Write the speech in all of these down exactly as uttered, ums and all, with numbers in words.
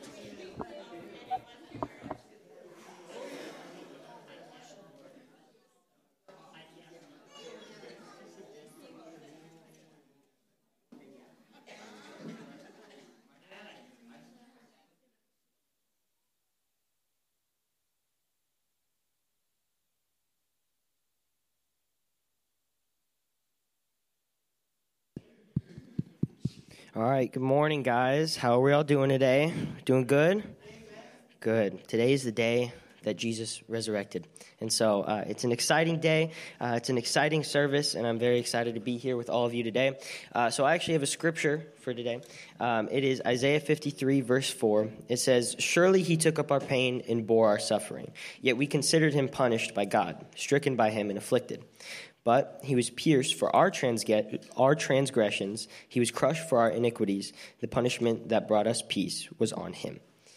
All right, good morning, guys. How are we all doing today? Doing good? Good. Today is the day that Jesus resurrected. And so uh, it's an exciting day. Uh, it's an exciting service, and I'm very excited to be here with all of you today. Uh, so I actually have a scripture for today. Um, it is Isaiah fifty-three, verse four. It says, "Surely he took up our pain and bore our suffering, yet we considered him punished by God, stricken by him and afflicted. But he was pierced for our, transge- our transgressions. He was crushed for our iniquities. The punishment that brought us peace was on him."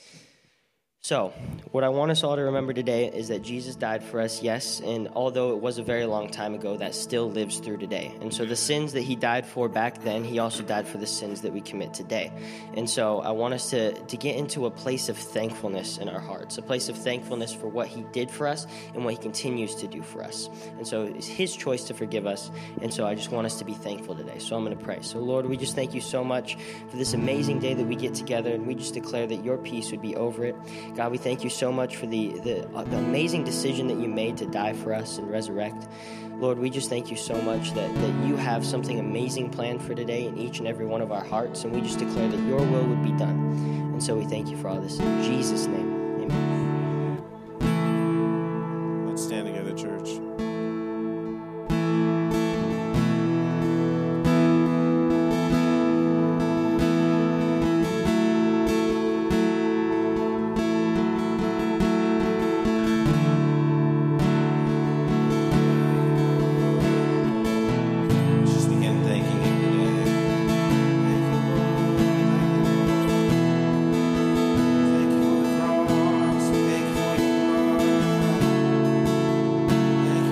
So, what I want us all to remember today is that Jesus died for us, yes, and although it was a very long time ago, that still lives through today. And so the sins that he died for back then, he also died for the sins that we commit today. And so I want us to, to get into a place of thankfulness in our hearts, a place of thankfulness for what he did for us and what he continues to do for us. And so it's his choice to forgive us, and so I just want us to be thankful today. So I'm going to pray. So Lord, we just thank you so much for this amazing day that we get together, and we just declare that your peace would be over it. God, we thank you so much for the, the, uh, the amazing decision that you made to die for us and resurrect. Lord, we just thank you so much that, that you have something amazing planned for today in each and every one of our hearts, and we just declare that your will would be done. And so we thank you for all this. In Jesus' name, amen. Let's stand together, church. Thank you.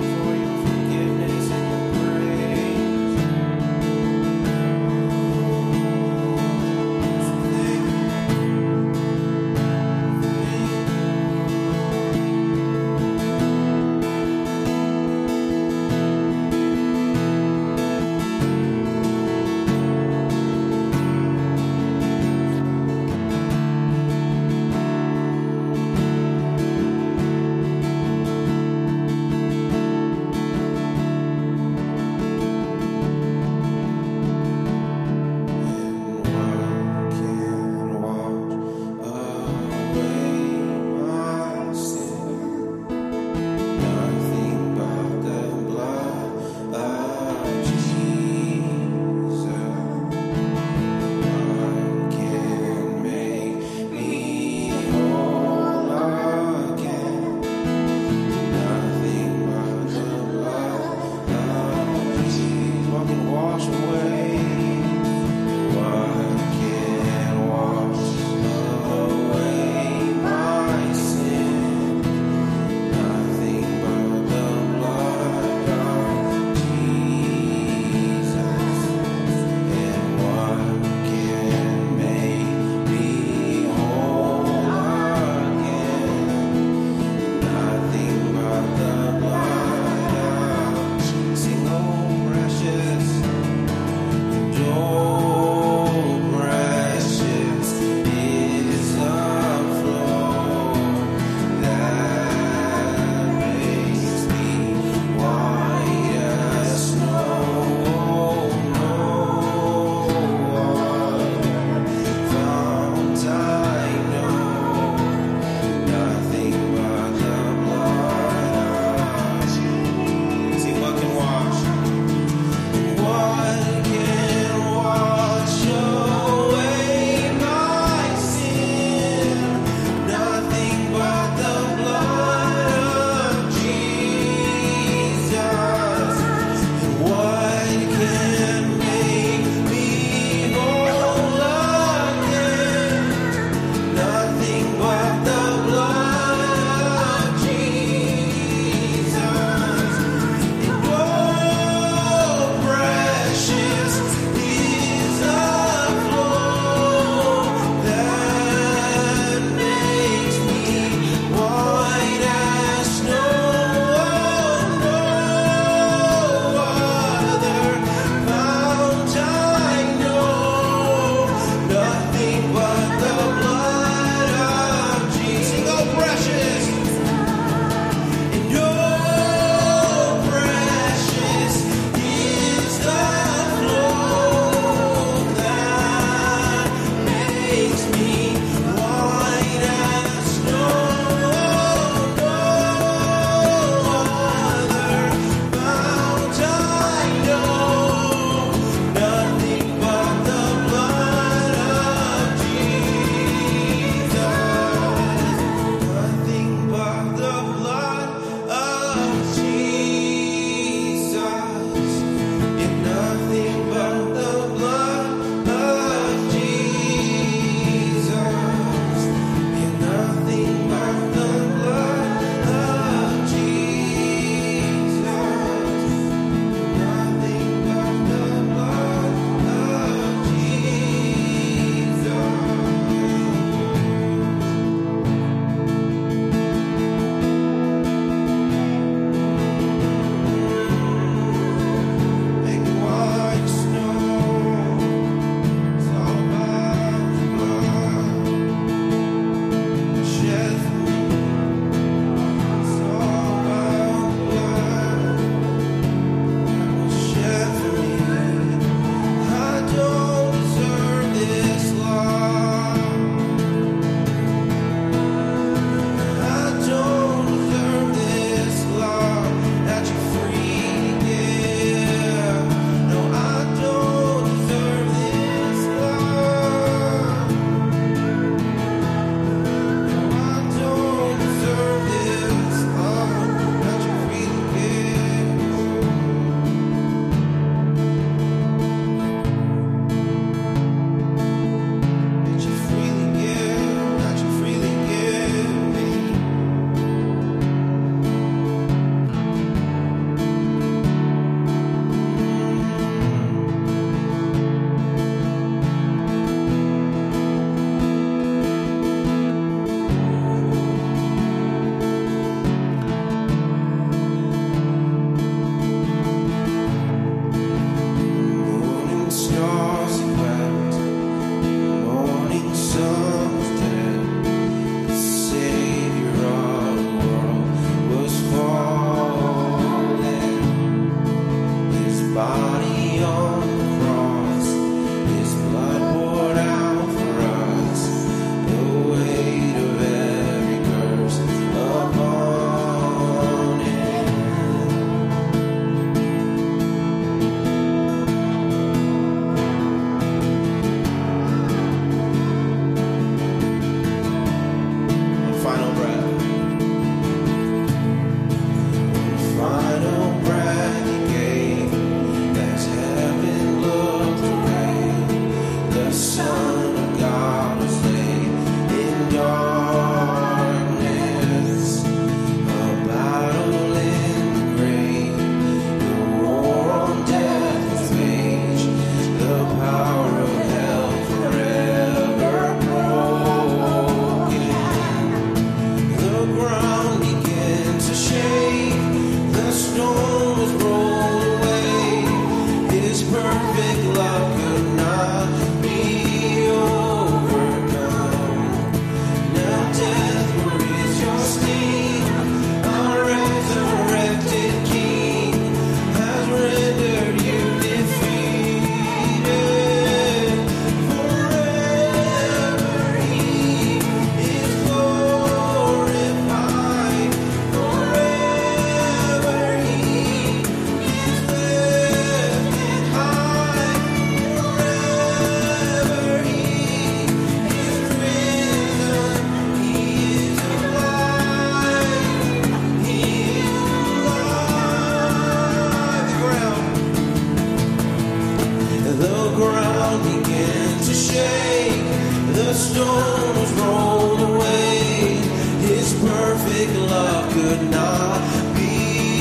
stones rolled away. His perfect love could not be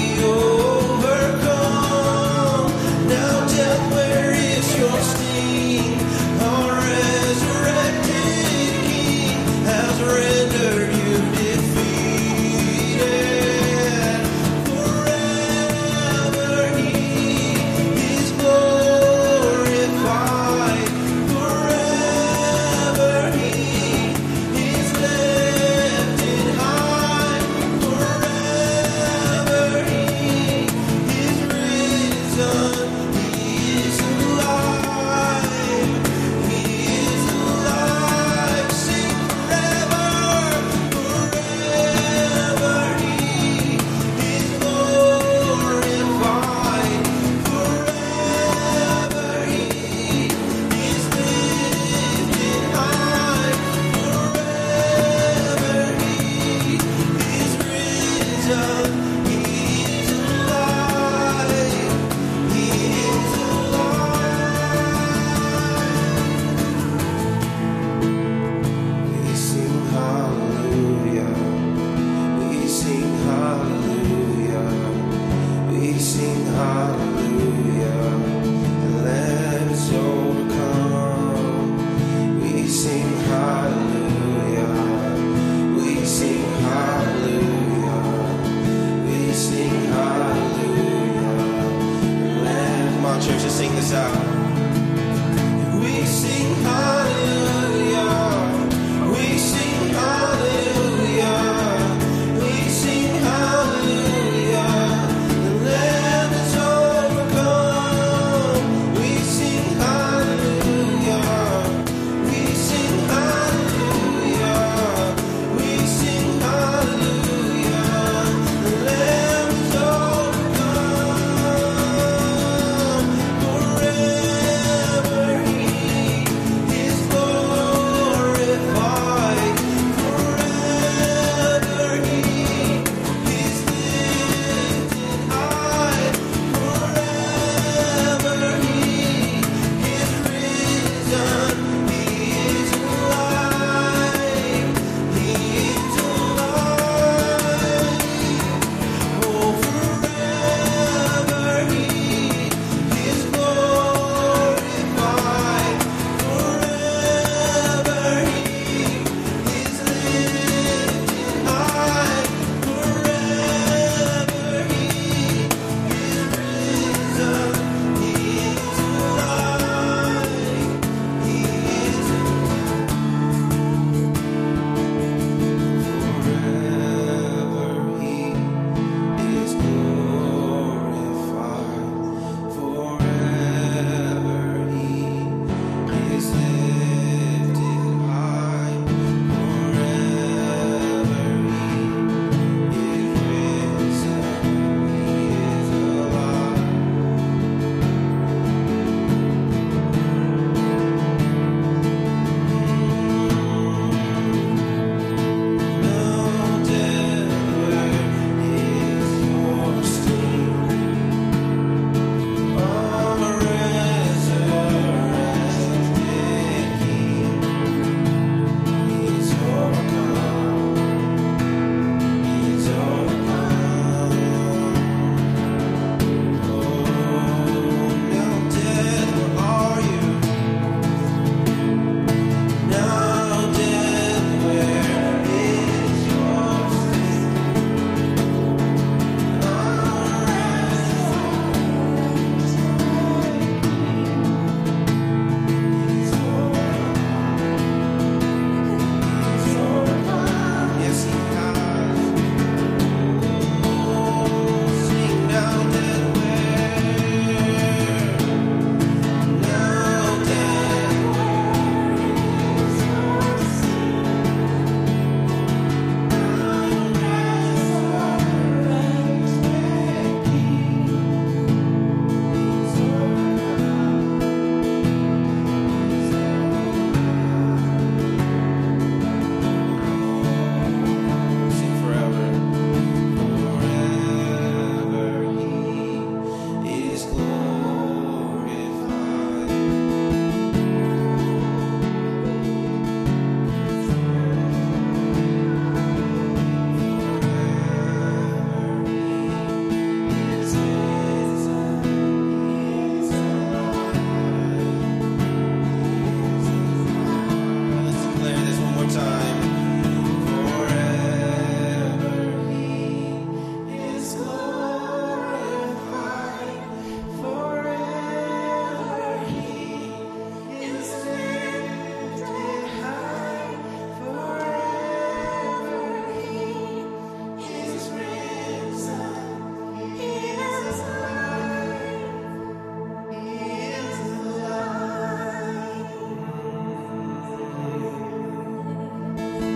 overcome. Now death, where is your sting? Our resurrected King has rendered you defeated. Forever He is glorified. Forever He more time. Forever He is glorified. Forever He is lifted high. Forever He is risen. He is alive. He is alive.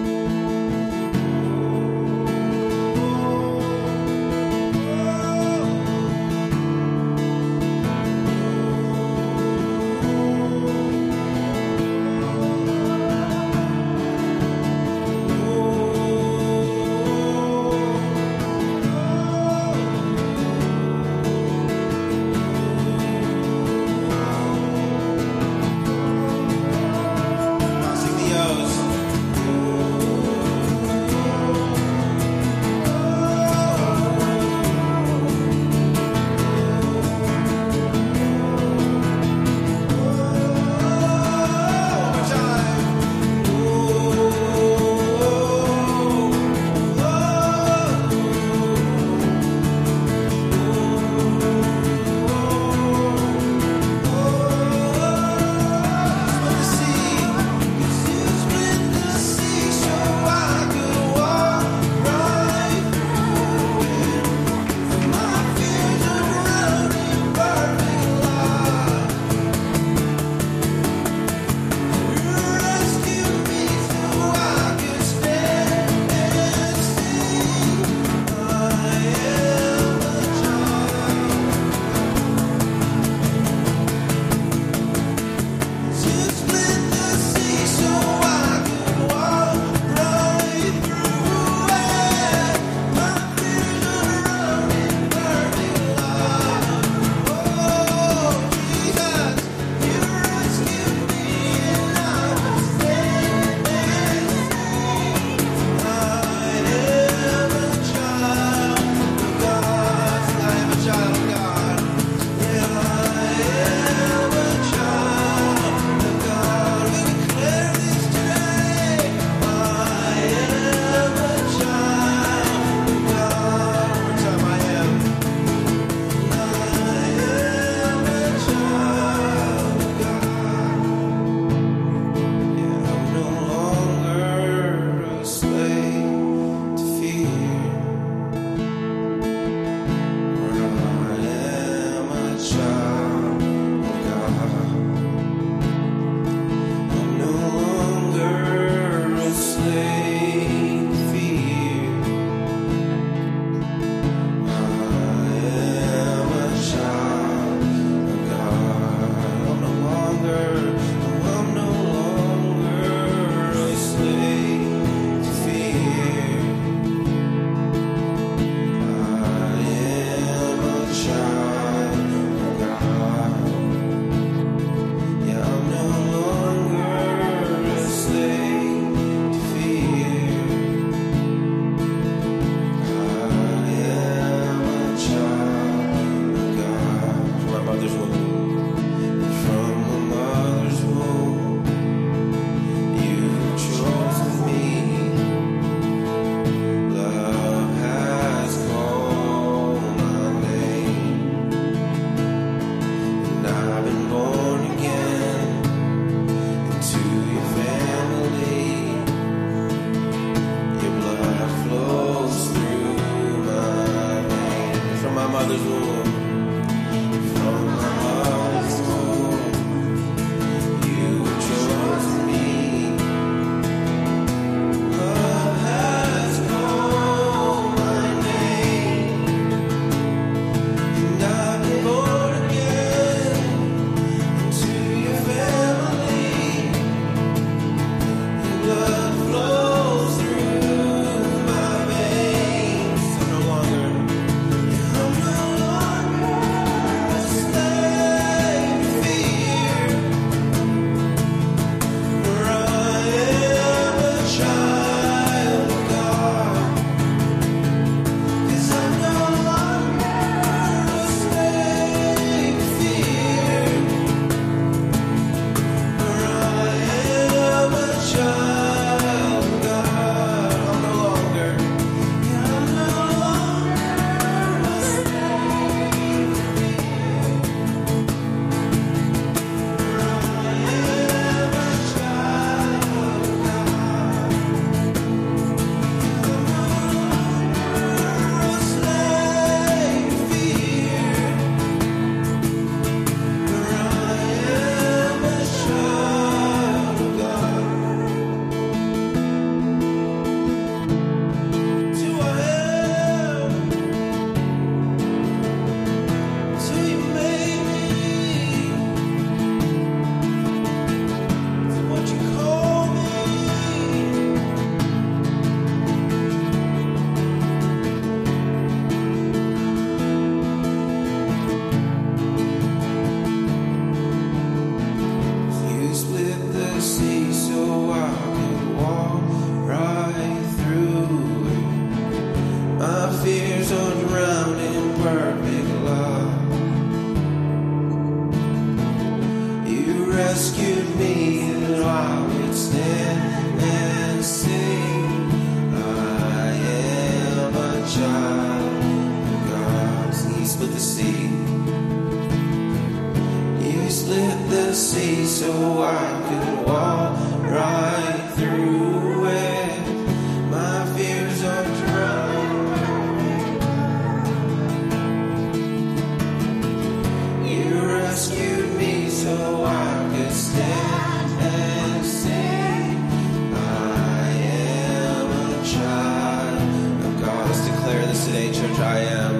church. I am.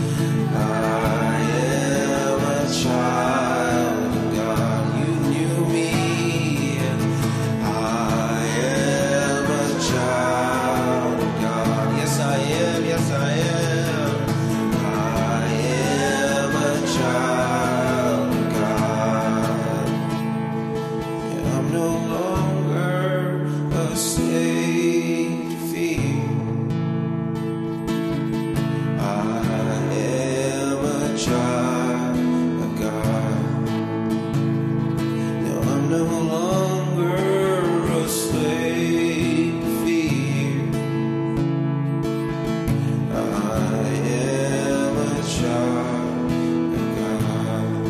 I am a child of God. You knew me. I am a child of God. Yes, I am. Yes, I am. I am a child of God. And I'm no longer a slave to fear. I am a child of God. No, I'm no longer a slave to fear. I am a child of God.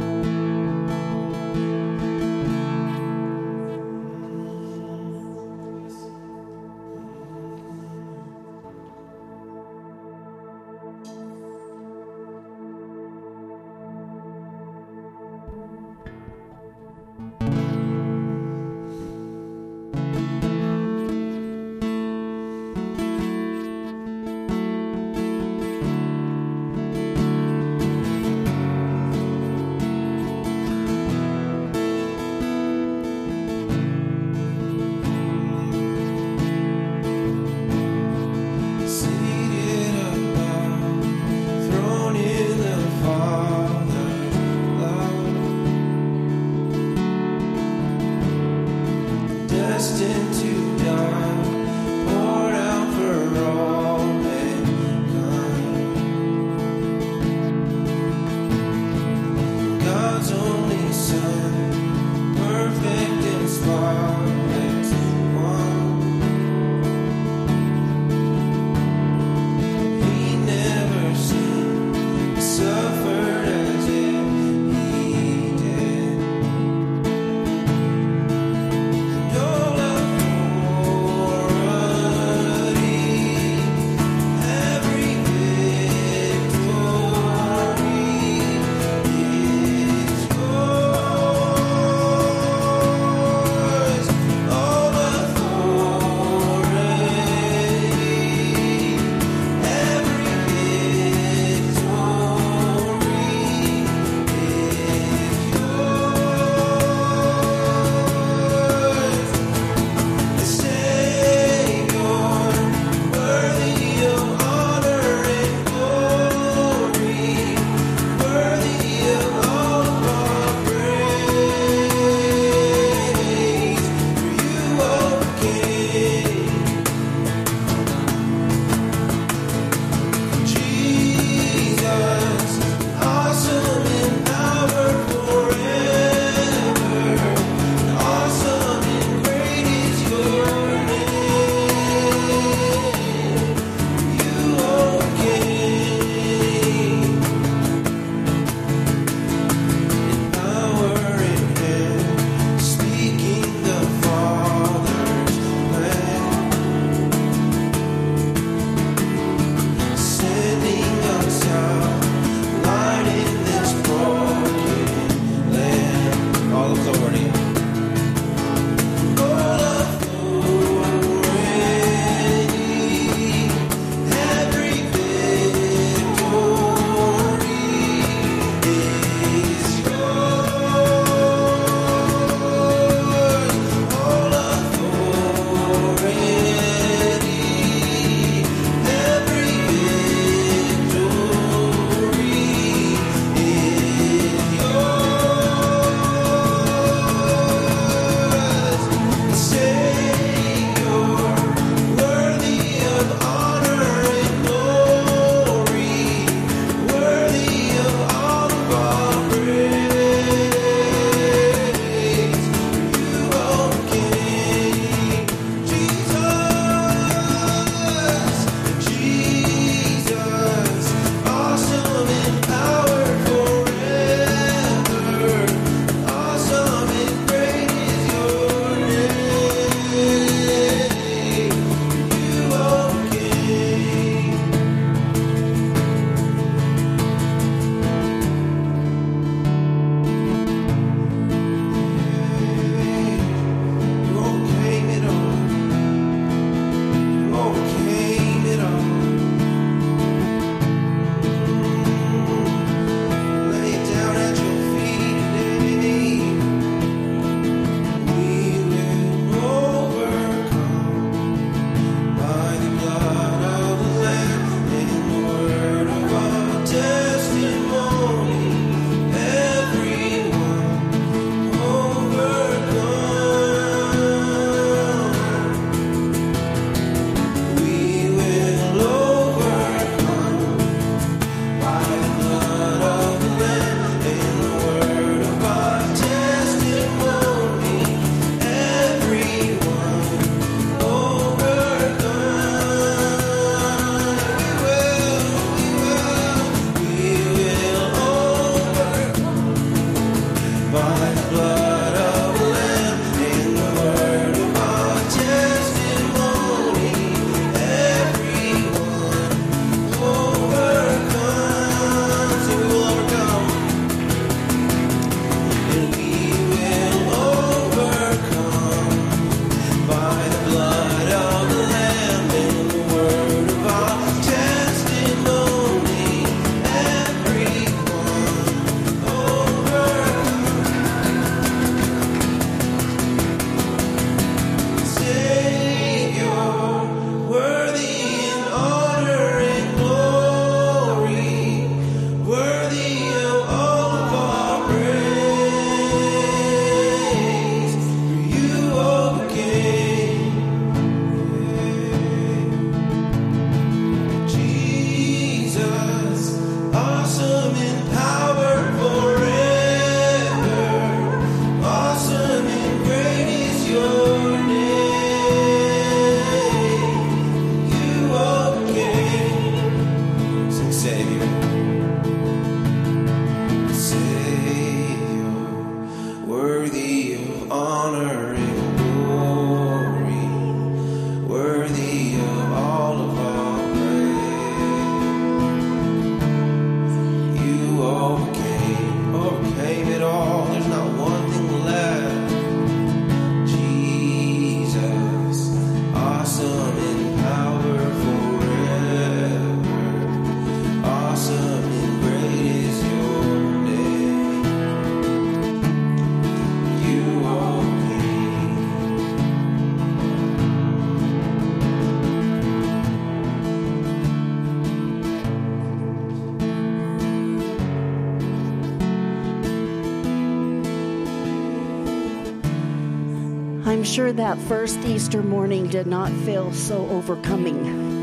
Seated above, thrown in the Father's love, destined to die, poured out for all mankind. God's only Son, perfect and spotless one. He never sinned, suffered as if he did. And all of for I'm sure that first Easter morning did not feel so overcoming.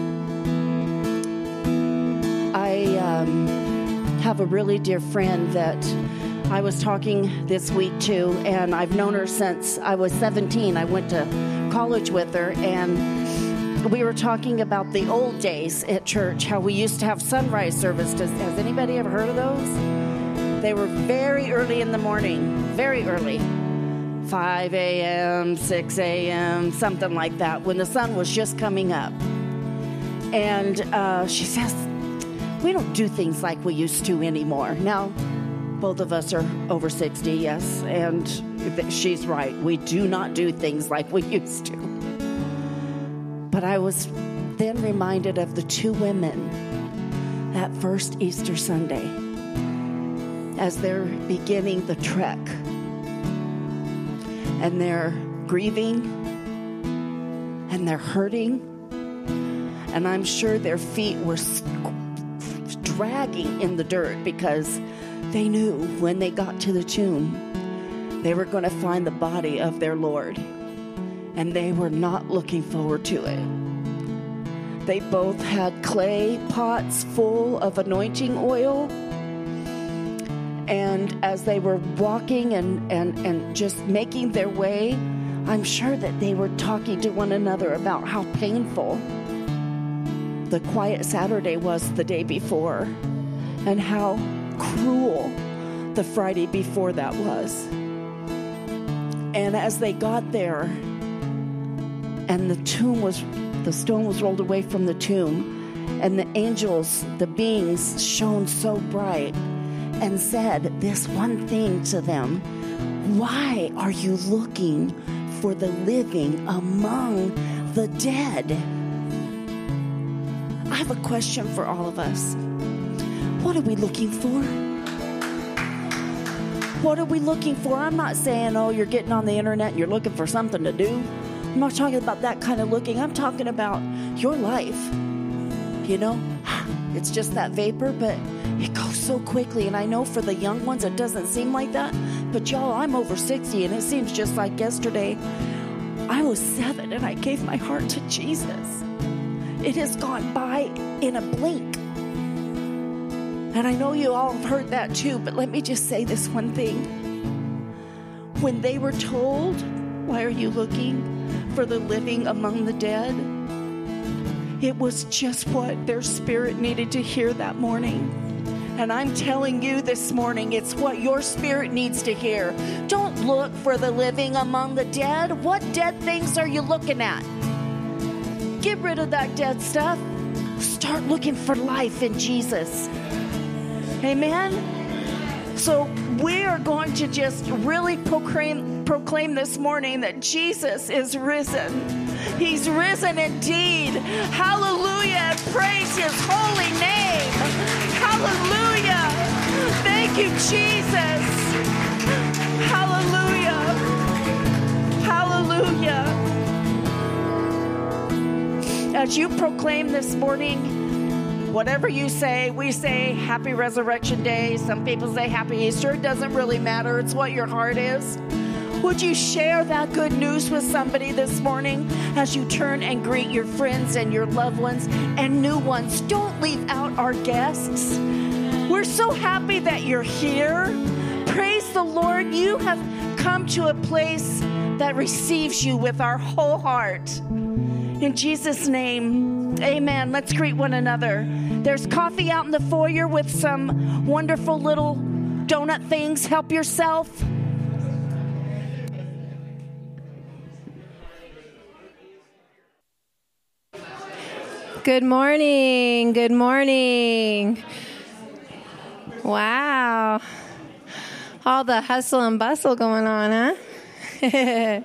I um, have a really dear friend that I was talking this week to, and I've known her since I was seventeen. I went to college with her, and we were talking about the old days at church, how we used to have sunrise service. Does, has anybody ever heard of those? They were very early in the morning, very early. five a.m., six a.m., something like that, when the sun was just coming up. And uh, she says, we don't do things like we used to anymore. Now, both of us are over sixty, yes, and she's right. We do not do things like we used to. But I was then reminded of the two women that first Easter Sunday as they're beginning the trek. And they're grieving, and they're hurting, and I'm sure their feet were dragging in the dirt because they knew when they got to the tomb, they were going to find the body of their Lord, and they were not looking forward to it. They both had clay pots full of anointing oil. And as they were walking and, and, and just making their way, I'm sure that they were talking to one another about how painful the quiet Saturday was the day before and how cruel the Friday before that was. And as they got there and the tomb was, the stone was rolled away from the tomb, and the angels, the beings shone so bright, and said this one thing to them: why are you looking for the living among the dead? I have a question for all of us. What are we looking for? What are we looking for? I'm not saying, oh, you're getting on the internet and you're looking for something to do. I'm not talking about that kind of looking. I'm talking about your life. You know, it's just that vapor, but it goes so quickly. And I know for the young ones, it doesn't seem like that. But y'all, I'm over sixty, and it seems just like yesterday. I was seven, and I gave my heart to Jesus. It has gone by in a blink. And I know you all have heard that too, but let me just say this one thing. When they were told, why are you looking for the living among the dead? It was just what their spirit needed to hear that morning. And I'm telling you this morning, it's what your spirit needs to hear. Don't look for the living among the dead. What dead things are you looking at? Get rid of that dead stuff. Start looking for life in Jesus. Amen? So we are going to just really proclaim, proclaim this morning that Jesus is risen. He's risen indeed. Hallelujah. Praise his holy name. Hallelujah. Thank you, Jesus. Hallelujah. Hallelujah. As you proclaim this morning, whatever you say, we say Happy Resurrection Day. Some people say Happy Easter. It doesn't really matter. It's what your heart is. Would you share that good news with somebody this morning as you turn and greet your friends and your loved ones and new ones? Don't leave out our guests. We're so happy that you're here. Praise the Lord. You have come to a place that receives you with our whole heart. In Jesus' name, amen. Let's greet one another. There's coffee out in the foyer with some wonderful little donut things. Help yourself. Good morning. Good morning. Wow. All the hustle and bustle going on, huh?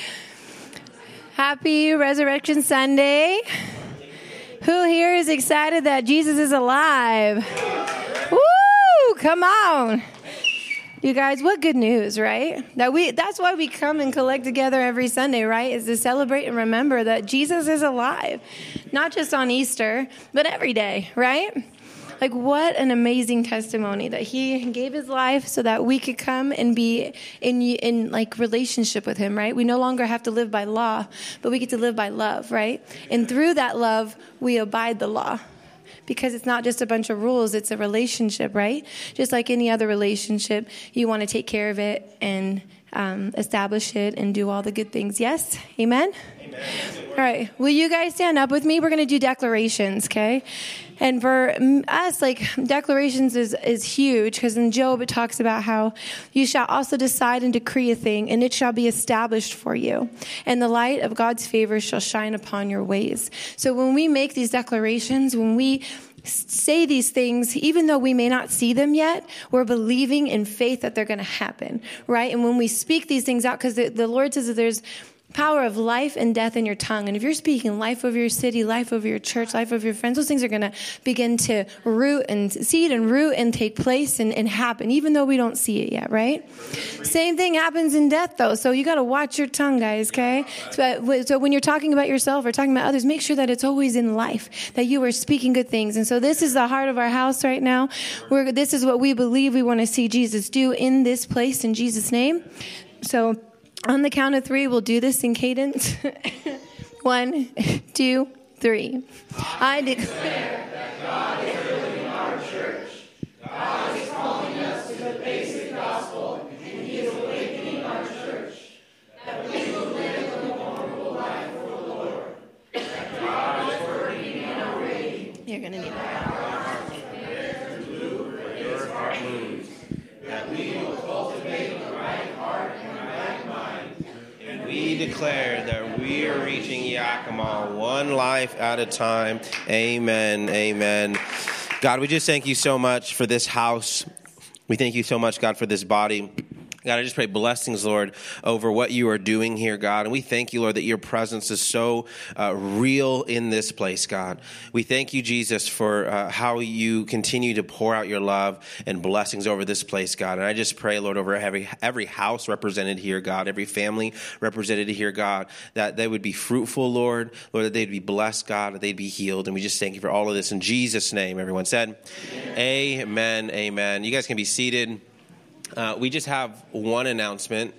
Happy Resurrection Sunday. Who here is excited that Jesus is alive? Woo! Come on. You guys, what good news, right? That we that's why we come and collect together every Sunday, right? Is to celebrate and remember that Jesus is alive. Not just on Easter, but every day, right? Like, what an amazing testimony that he gave his life so that we could come and be in, in like relationship with him, right? We no longer have to live by law, but we get to live by love, right? And through that love, we abide the law. Because it's not just a bunch of rules, it's a relationship, right? Just like any other relationship, you want to take care of it and um, establish it and do all the good things. Yes? Amen? Amen. All right. Will you guys stand up with me? We're going to do declarations, okay? And for us, like, declarations is, is huge, because in Job it talks about how you shall also decide and decree a thing, and it shall be established for you. And the light of God's favor shall shine upon your ways. So when we make these declarations, when we say these things, even though we may not see them yet, we're believing in faith that they're going to happen, right? And when we speak these things out, because the, the Lord says that there's power of life and death in your tongue. And if you're speaking life over your city, life over your church, life over your friends, those things are going to begin to root and seed and root and take place and, and happen, even though we don't see it yet, right? Same thing happens in death, though. So you got to watch your tongue, guys, okay? So, so when you're talking about yourself or talking about others, make sure that it's always in life, that you are speaking good things. And so this is the heart of our house right now. We're, this is what we believe we want to see Jesus do in this place, in Jesus' name. So on the count of three, we'll do this in cadence. One, two, three. I declare that God is building our church. God is calling us to the basic gospel, and He is awakening our church. That we will live a vulnerable life for the Lord. That God is working in our way. You're going to need that. Your heart moves. That we will cultivate the right heart and the right mind. And we declare that we are reaching Yakima one life at a time. Amen. Amen. God, we just thank you so much for this house. We thank you so much, God, for this body. God, I just pray blessings, Lord, over what you are doing here, God. And we thank you, Lord, that your presence is so uh, real in this place, God. We thank you, Jesus, for uh, how you continue to pour out your love and blessings over this place, God. And I just pray, Lord, over every every house represented here, God, every family represented here, God, that they would be fruitful, Lord, Lord, that they'd be blessed, God, that they'd be healed. And we just thank you for all of this in Jesus' name. Everyone said, amen, amen. amen. You guys can be seated. Uh, we just have one announcement.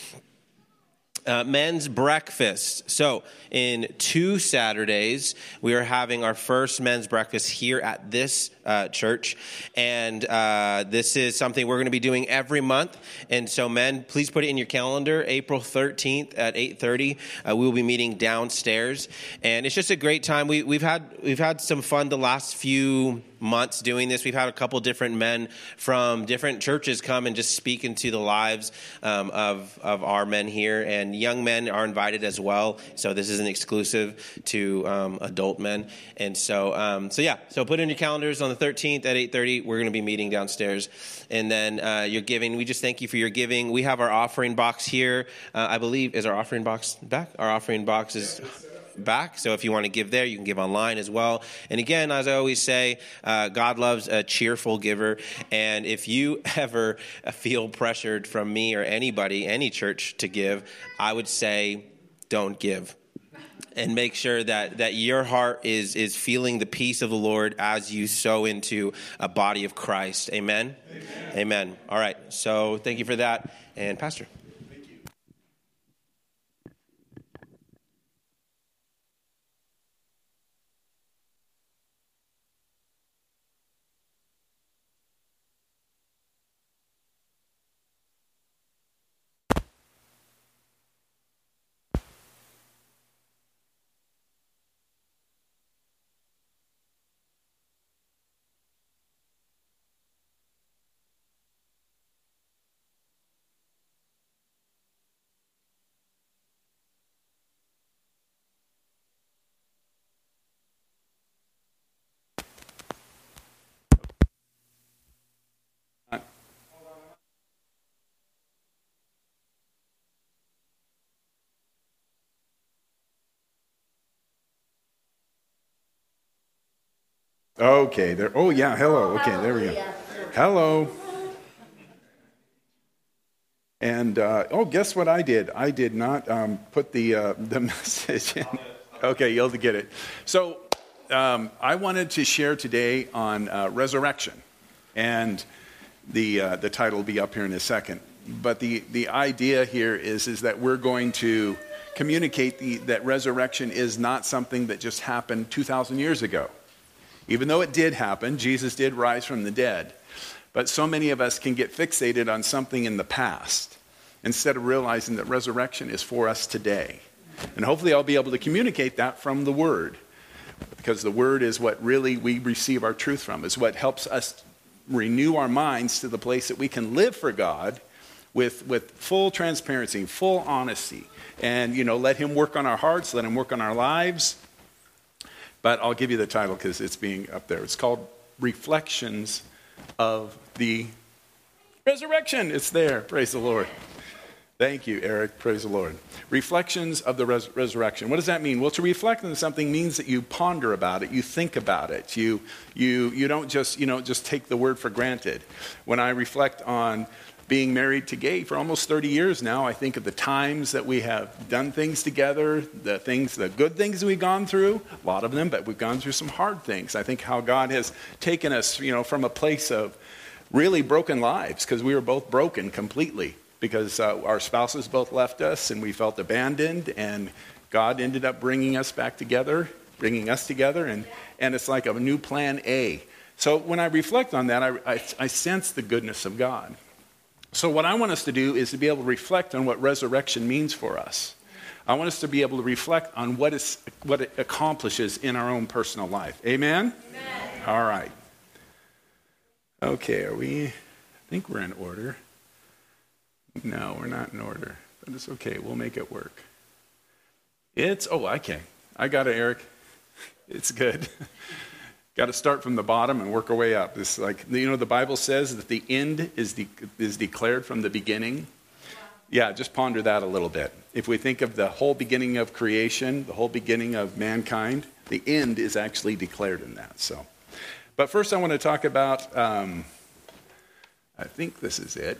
Uh, men's breakfast. So in two Saturdays, we are having our first men's breakfast here at this uh, church. And uh, this is something we're going to be doing every month. And so, men, please put it in your calendar. April thirteenth at eight thirty, uh, we will be meeting downstairs. And it's just a great time. We, we've had we've had some fun the last few months doing this. We've had a couple different men from different churches come and just speak into the lives um, of, of our men here. And young men are invited as well. So this isn't exclusive to um, adult men. And so, um, so yeah, so put in your calendars on the thirteenth at eight thirty. We're going to be meeting downstairs. And then uh, your giving, we just thank you for your giving. We have our offering box here. Uh, I believe, is our offering box back? Our offering box is back. So if you want to give there, you can give online as well. And again, as I always say, uh, God loves a cheerful giver. And if you ever feel pressured from me or anybody, any church to give, I would say don't give. And make sure that, that your heart is, is feeling the peace of the Lord as you sow into a body of Christ. Amen? Amen. Amen. All right. So thank you for that. And Pastor. Okay, there. Oh, yeah, hello. Okay, there we go. Hello. And, uh, oh, guess what I did? I did not um, put the uh, the message in. Okay, you'll get it. So, um, I wanted to share today on uh, resurrection, and the uh, the title will be up here in a second. But the, the idea here is, is that we're going to communicate the, that resurrection is not something that just happened two thousand years ago. Even though it did happen, Jesus did rise from the dead. But so many of us can get fixated on something in the past instead of realizing that resurrection is for us today. And hopefully I'll be able to communicate that from the Word, because the Word is what really we receive our truth from. It's what helps us renew our minds to the place that we can live for God with, with full transparency, full honesty. And, you know, let Him work on our hearts, let Him work on our lives. But I'll give you the title because it's being up there. It's called Reflections of the Resurrection. It's there. Praise the Lord. Thank you, Eric. Praise the Lord. Reflections of the res- resurrection. What does that mean? Well, to reflect on something means that you ponder about it, you think about it. You you you don't just, you know, just take the word for granted. When I reflect on being married to Gay for almost thirty years now, I think of the times that we have done things together, the things, the good things that we've gone through, a lot of them, but we've gone through some hard things. I think how God has taken us, you know, from a place of really broken lives, because we were both broken completely, because uh, our spouses both left us and we felt abandoned, and God ended up bringing us back together, bringing us together, and, and it's like a new plan A. So when I reflect on that, I, I, I sense the goodness of God. So what I want us to do is to be able to reflect on what resurrection means for us. I want us to be able to reflect on what, is, what it accomplishes in our own personal life. Amen? Amen. All right. Okay, are we, I think we're in order. No, we're not in order, but it's okay. We'll make it work. It's, oh, okay. I got it, Eric. It's good. Got to start from the bottom and work our way up. It's like, you know, the Bible says that the end is de- is declared from the beginning. Yeah, just ponder that a little bit. If we think of the whole beginning of creation, the whole beginning of mankind, the end is actually declared in that. So, but first I want to talk about, um, I think this is it.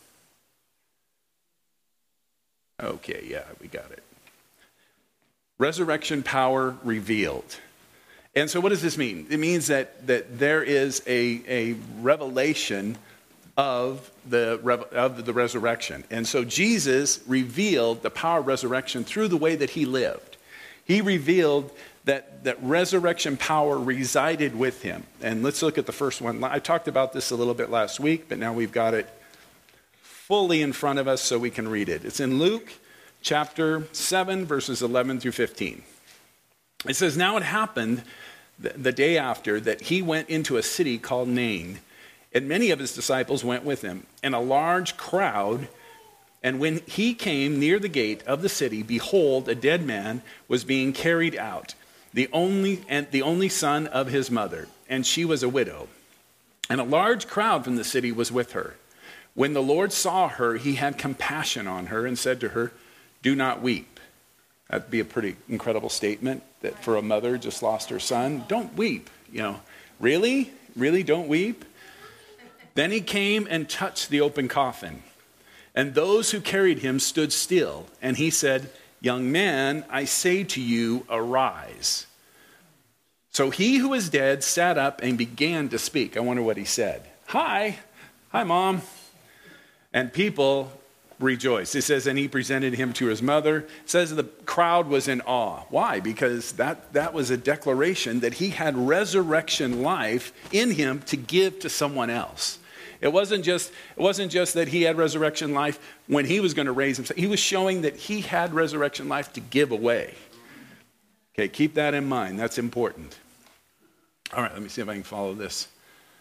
Okay, yeah, we got it. Resurrection power revealed. And so what does this mean? It means that, that there is a, a revelation of the, of the resurrection. And so Jesus revealed the power of resurrection through the way that he lived. He revealed that, that resurrection power resided with him. And let's look at the first one. I talked about this a little bit last week, but now we've got it fully in front of us so we can read it. It's in Luke chapter seven, verses eleven through fifteen. It says, now it happened the day after that he went into a city called Nain, and many of his disciples went with him, and a large crowd. And when he came near the gate of the city, behold, a dead man was being carried out, the only and the only son of his mother, and she was a widow. And a large crowd from the city was with her. When the Lord saw her, he had compassion on her and said to her, do not weep. That'd be a pretty incredible statement, that for a mother just lost her son. Don't weep. You know, really? Really don't weep? Then he came and touched the open coffin. And those who carried him stood still. And he said, young man, I say to you, arise. So he who was dead sat up and began to speak. I wonder what he said. Hi. Hi, Mom. And people rejoiced. It says, and he presented him to his mother. It says the crowd was in awe. Why? Because that, that was a declaration that he had resurrection life in him to give to someone else. It wasn't just, it wasn't just that he had resurrection life when he was going to raise himself. He was showing that he had resurrection life to give away. Okay, keep that in mind. That's important. All right, let me see if I can follow this. Is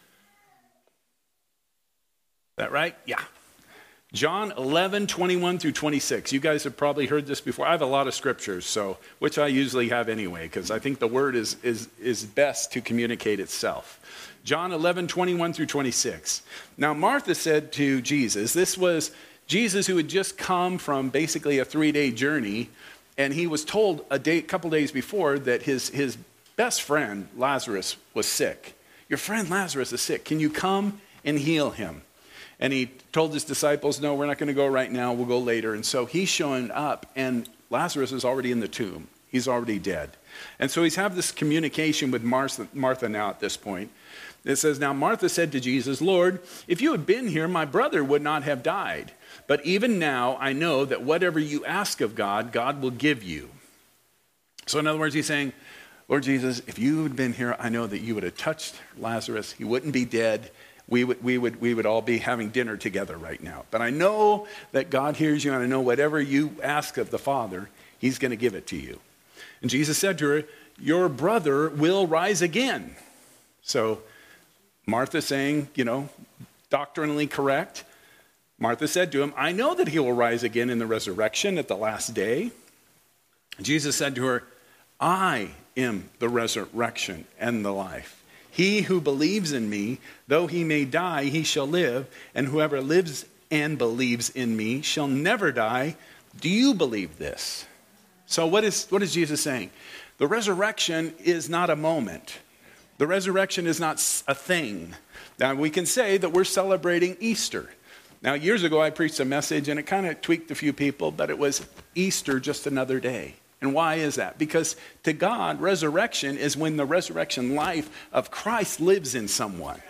that right? Yeah. John eleven, twenty-one through twenty-six. You guys have probably heard this before. I have a lot of scriptures, so which I usually have anyway, because I think the word is, is, is best to communicate itself. John eleven, twenty-one through twenty-six. Now Martha said to Jesus, this was Jesus who had just come from basically a three-day journey, and he was told a day, couple days before that his, his best friend, Lazarus, was sick. Your friend Lazarus is sick. Can you come and heal him? And he told his disciples, no, we're not going to go right now. We'll go later. And so he's showing up, and Lazarus is already in the tomb. He's already dead. And so he's having this communication with Martha, Martha now at this point. It says, now Martha said to Jesus, Lord, if you had been here, my brother would not have died. But even now I know that whatever you ask of God, God will give you. So in other words, he's saying, Lord Jesus, if you had been here, I know that you would have touched Lazarus. He wouldn't be dead. We would, we would, we would all be having dinner together right now. But I know that God hears you, and I know whatever you ask of the Father, he's going to give it to you. And Jesus said to her, your brother will rise again. So Martha saying, you know, doctrinally correct. Martha said to him, I know that he will rise again in the resurrection at the last day. Jesus said to her, I am the resurrection and the life. He who believes in me, though he may die, he shall live. And whoever lives and believes in me shall never die. Do you believe this? So what is, what is Jesus saying? The resurrection is not a moment. The resurrection is not a thing. Now, we can say that we're celebrating Easter. Now, years ago, I preached a message, and it kind of tweaked a few people, but it was Easter, just another day. And why is that? Because to God, resurrection is when the resurrection life of Christ lives in someone.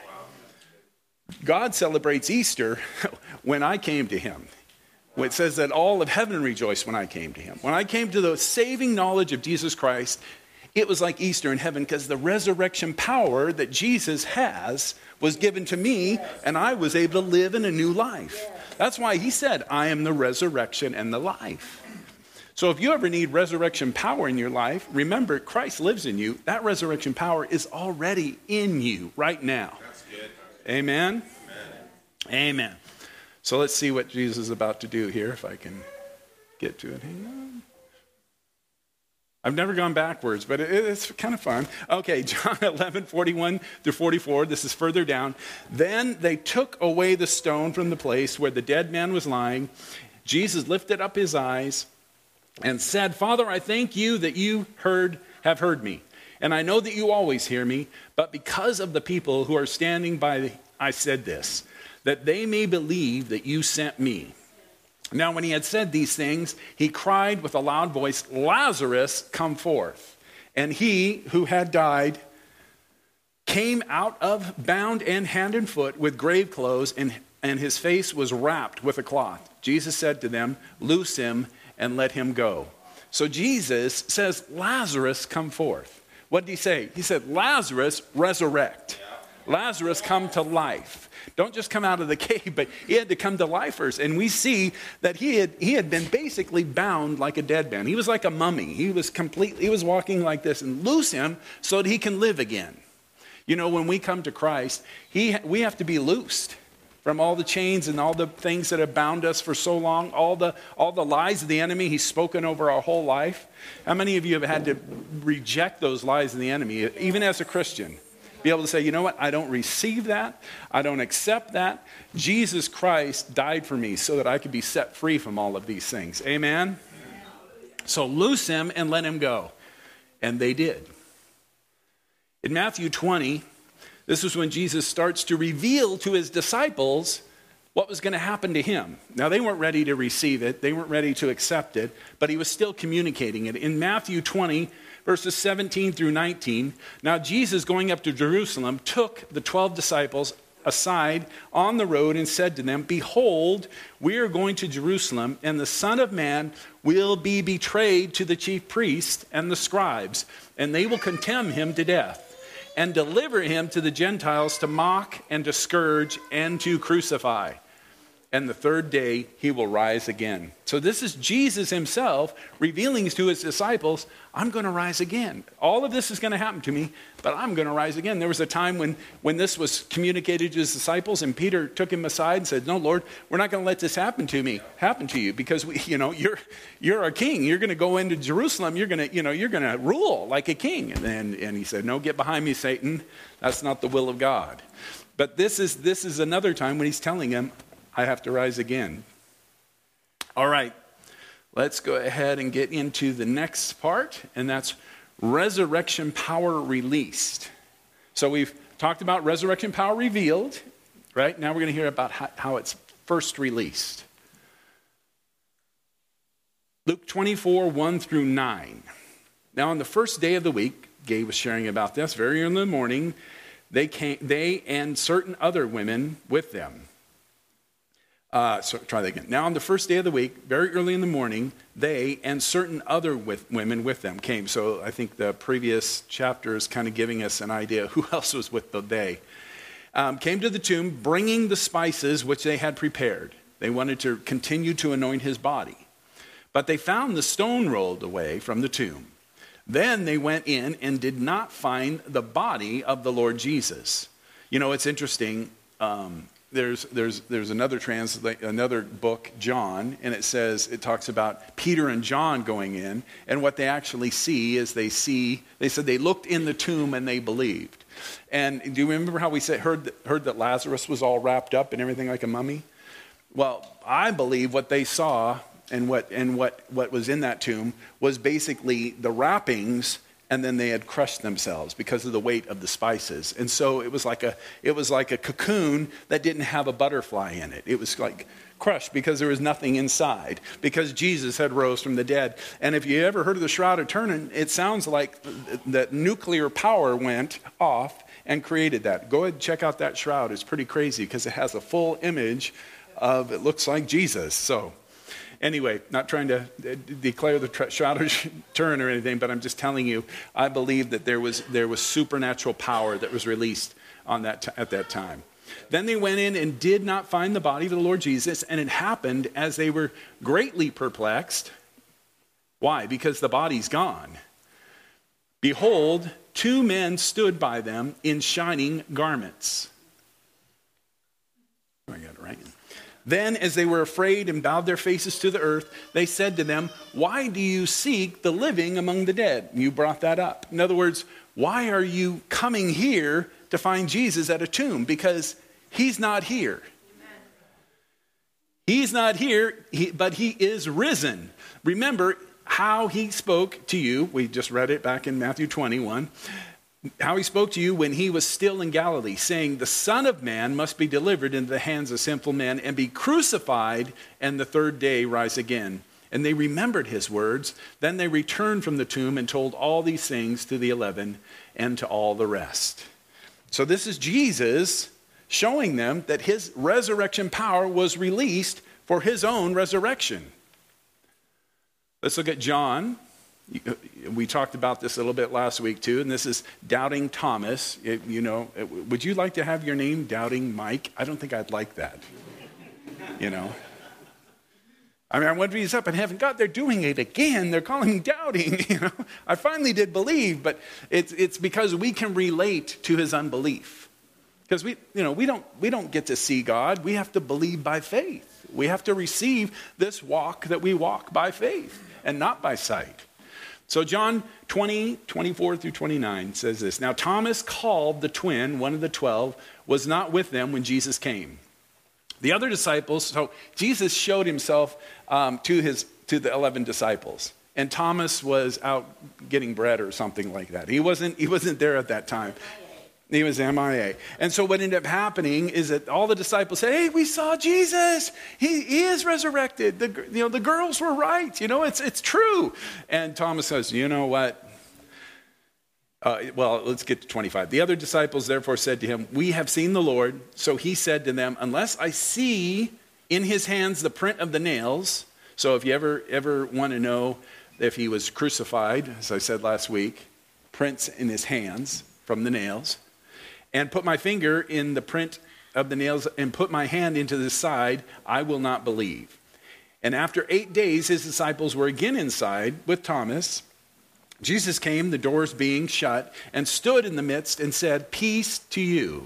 God celebrates Easter when I came to him. It says that all of heaven rejoiced when I came to him. When I came to the saving knowledge of Jesus Christ, it was like Easter in heaven because the resurrection power that Jesus has was given to me, and I was able to live in a new life. That's why he said, I am the resurrection and the life. So if you ever need resurrection power in your life, remember, Christ lives in you. That resurrection power is already in you right now. That's good. Amen? Amen. Amen. So let's see what Jesus is about to do here, if I can get to it. Hang on. I've never gone backwards, but it, it's kind of fun. Okay, John eleven, forty-one through forty-four. This is further down. Then they took away the stone from the place where the dead man was lying. Jesus lifted up his eyes and said, Father, I thank you that you heard, have heard me. And I know that you always hear me, but because of the people who are standing by, I said this, that they may believe that you sent me. Now, when he had said these things, he cried with a loud voice, Lazarus, come forth. And he who had died came out of bound and hand and foot with grave clothes, and, and his face was wrapped with a cloth. Jesus said to them, loose him and let him go. So Jesus says, Lazarus, come forth. What did he say? He said, Lazarus, resurrect. Lazarus, come to life. Don't just come out of the cave, but he had to come to life first. And we see that he had he had been basically bound like a dead man. He was like a mummy. He was completely, he was walking like this, and loose him so that he can live again. You know, when we come to Christ, he we have to be loosed from all the chains and all the things that have bound us for so long, all the all the lies of the enemy he's spoken over our whole life. How many of you have had to reject those lies of the enemy, even as a Christian? Be able to say, you know what, I don't receive that. I don't accept that. Jesus Christ died for me so that I could be set free from all of these things. Amen? So loose him and let him go. And they did. In Matthew twenty, this is when Jesus starts to reveal to his disciples what was going to happen to him. Now, they weren't ready to receive it. They weren't ready to accept it, but he was still communicating it. In Matthew twenty, verses seventeen through nineteen, now Jesus, going up to Jerusalem, took the twelve disciples aside on the road and said to them, behold, we are going to Jerusalem, and the Son of Man will be betrayed to the chief priests and the scribes, and they will condemn him to death and deliver him to the Gentiles to mock and to scourge and to crucify. And the third day he will rise again. So this is Jesus himself revealing to his disciples, I'm going to rise again. All of this is going to happen to me, but I'm going to rise again. There was a time when, when this was communicated to his disciples, and Peter took him aside and said, no, Lord, we're not going to let this happen to me, happen to you, because we, you know, you're you're a king. You're going to go into Jerusalem. You're going to, you know, you're going to rule like a king. And then and he said, no, get behind me, Satan. That's not the will of God. But this is this is another time when he's telling him, I have to rise again. All right, let's go ahead and get into the next part, and that's resurrection power released. So we've talked about resurrection power revealed, right? Now we're going to hear about how, how it's first released. Luke twenty-four, one through nine. Now, on the first day of the week, Gabe was sharing about this, very early in the morning, they came, they and certain other women with them. Uh, so try that again. Now, on the first day of the week, very early in the morning, they and certain other with, women with them came. So I think the previous chapter is kind of giving us an idea who else was with the they. Um, came to the tomb, bringing the spices which they had prepared. They wanted to continue to anoint his body. But they found the stone rolled away from the tomb. Then they went in and did not find the body of the Lord Jesus. You know, it's interesting. Um, there's there's there's another translate another book, John, and it says it talks about Peter and John going in, and what they actually see is they see. They said they looked in the tomb and they believed. And do you remember how we said heard that, heard that Lazarus was all wrapped up and everything like a mummy? Well, I believe what they saw and what and what, what was in that tomb was basically the wrappings, and then they had crushed themselves because of the weight of the spices. And so it was like a it was like a cocoon that didn't have a butterfly in it. It was like crushed because there was nothing inside, because Jesus had rose from the dead. And if you ever heard of the Shroud of Turin, it sounds like that nuclear power went off and created that. Go ahead and check out that shroud. It's pretty crazy because it has a full image of, it looks like Jesus. So anyway, not trying to declare the Shroud of Turin or anything, but I'm just telling you, I believe that there was there was supernatural power that was released on that t- at that time. Then they went in and did not find the body of the Lord Jesus, and it happened as they were greatly perplexed. Why? Because the body's gone. Behold, two men stood by them in shining garments. I got it right. Then, as they were afraid and bowed their faces to the earth, they said to them, "Why do you seek the living among the dead?" You brought that up. In other words, why are you coming here to find Jesus at a tomb? Because he's not here. Amen. He's not here, he, but he is risen. Remember how he spoke to you. We just read it back in Matthew twenty-one. How he spoke to you when he was still in Galilee, saying, "The Son of Man must be delivered into the hands of sinful men and be crucified, and the third day rise again." And they remembered his words. Then they returned from the tomb and told all these things to the eleven and to all the rest. So this is Jesus showing them that his resurrection power was released for his own resurrection. Let's look at John. We talked about this a little bit last week too, and this is Doubting Thomas. It, you know, it, would you like to have your name Doubting Mike? I don't think I'd like that. You know, I mean, I went he's up in heaven. God, they're doing it again. They're calling me Doubting. You know, I finally did believe, but it's it's because we can relate to his unbelief. Because we, you know, we don't we don't get to see God. We have to believe by faith. We have to receive this walk that we walk by faith and not by sight. So John twenty, twenty-four through twenty-nine says this. Now Thomas, called the twin, one of the twelve, was not with them when Jesus came. The other disciples, so Jesus showed himself um, to his to the eleven disciples. And Thomas was out getting bread or something like that. He wasn't, he wasn't there at that time. He was M I A. And so what ended up happening is that all the disciples said, "Hey, we saw Jesus. He, he is resurrected. The, you know, the girls were right. You know, it's it's true." And Thomas says, "You know what? Uh, well, let's get to twenty-five. The other disciples therefore said to him, 'We have seen the Lord.' So he said to them, 'Unless I see in his hands the print of the nails.'" So if you ever ever want to know if he was crucified, as I said last week, prints in his hands from the nails. "And put my finger in the print of the nails and put my hand into the side, I will not believe." And after eight days, his disciples were again inside with Thomas. Jesus came, the doors being shut, and stood in the midst and said, "Peace to you."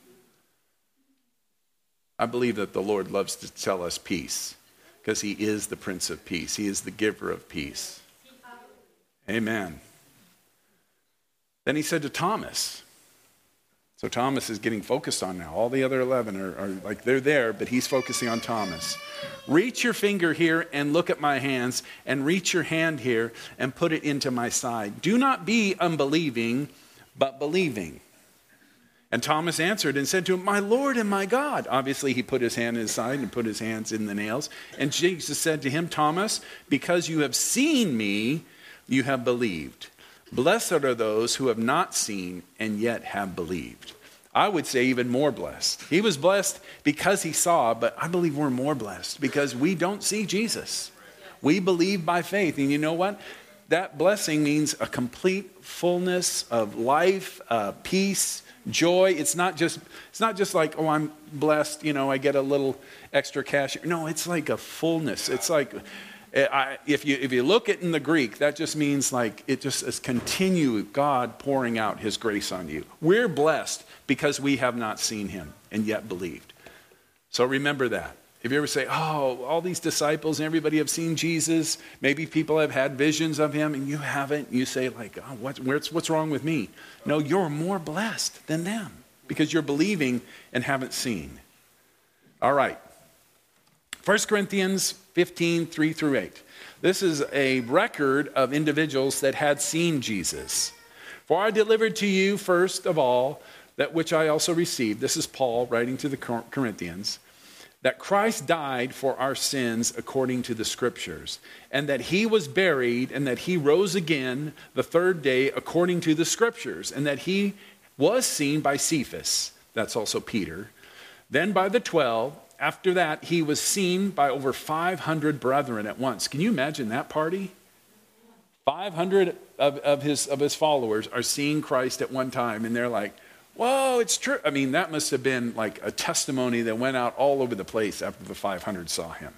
I believe that the Lord loves to tell us peace because he is the Prince of Peace. He is the giver of peace. Amen. Then he said to Thomas, so Thomas is getting focused on now. All the other eleven are, are like, they're there, but he's focusing on Thomas. "Reach your finger here and look at my hands, and reach your hand here and put it into my side. Do not be unbelieving, but believing." And Thomas answered and said to him, "My Lord and my God." Obviously, he put his hand in his side and put his hands in the nails. And Jesus said to him, "Thomas, because you have seen me, you have believed. Blessed are those who have not seen and yet have believed. I would say even more blessed. He was blessed because he saw, but I believe we're more blessed because we don't see Jesus. We believe by faith. And you know what? That blessing means a complete fullness of life, uh, peace, joy. It's not just it's not just like, oh, I'm blessed, you know, I get a little extra cash. No, it's like a fullness. It's like, I, if you if you look at it in the Greek, that just means like it just is continue God pouring out his grace on you. We're blessed because we have not seen him and yet believed. So remember that. If you ever say, oh, all these disciples and everybody have seen Jesus, maybe people have had visions of him and you haven't, you say like, oh, what, what's, what's wrong with me? No, you're more blessed than them because you're believing and haven't seen. All right. First Corinthians fifteen, three through eight. This is a record of individuals that had seen Jesus. For I delivered to you first of all that which I also received. This is Paul writing to the Corinthians. That Christ died for our sins according to the Scriptures, and that he was buried, and that he rose again the third day according to the Scriptures, and that he was seen by Cephas, that's also Peter, then by the twelve. After that, he was seen by over five hundred brethren at once. Can you imagine that party? five hundred of, of, his, of his followers are seeing Christ at one time, and they're like, whoa, it's true. I mean, that must have been like a testimony that went out all over the place after the five hundred saw him.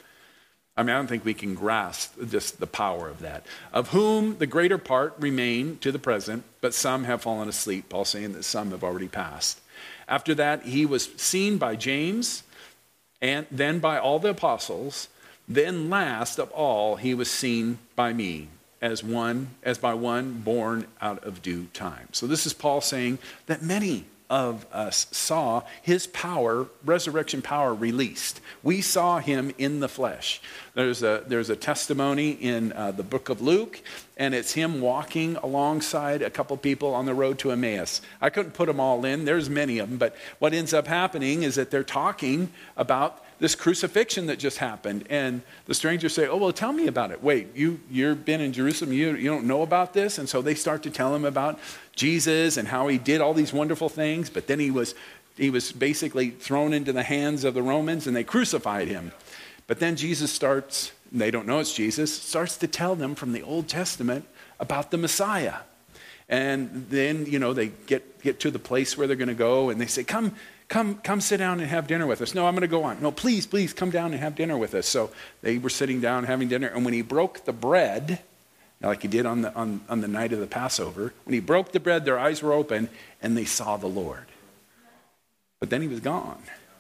I mean, I don't think we can grasp just the power of that. Of whom the greater part remain to the present, but some have fallen asleep. Paul saying that some have already passed. After that, he was seen by James, and then by all the apostles. Then last of all, he was seen by me, as one, as by one born out of due time. So this is Paul saying that many of us saw his power, resurrection power released. We saw him in the flesh. There's a, there's a testimony in uh, the book of Luke, and it's him walking alongside a couple people on the road to Emmaus. I couldn't put them all in. There's many of them. But what ends up happening is that they're talking about this crucifixion that just happened. And the strangers say, oh, well, tell me about it. Wait, you, you've been in Jerusalem. You, you don't know about this? And so they start to tell him about Jesus and how he did all these wonderful things. But then he was, he was basically thrown into the hands of the Romans and they crucified him. But then Jesus starts, they don't know it's Jesus, starts to tell them from the Old Testament about the Messiah. And then, you know, they get, get to the place where they're going to go and they say, come, Come, come sit down and have dinner with us. No, I'm going to go on. No, please, please come down and have dinner with us. So they were sitting down having dinner. And when he broke the bread, like he did on the, on, on the night of the Passover, when he broke the bread, their eyes were open and they saw the Lord. But then he was gone.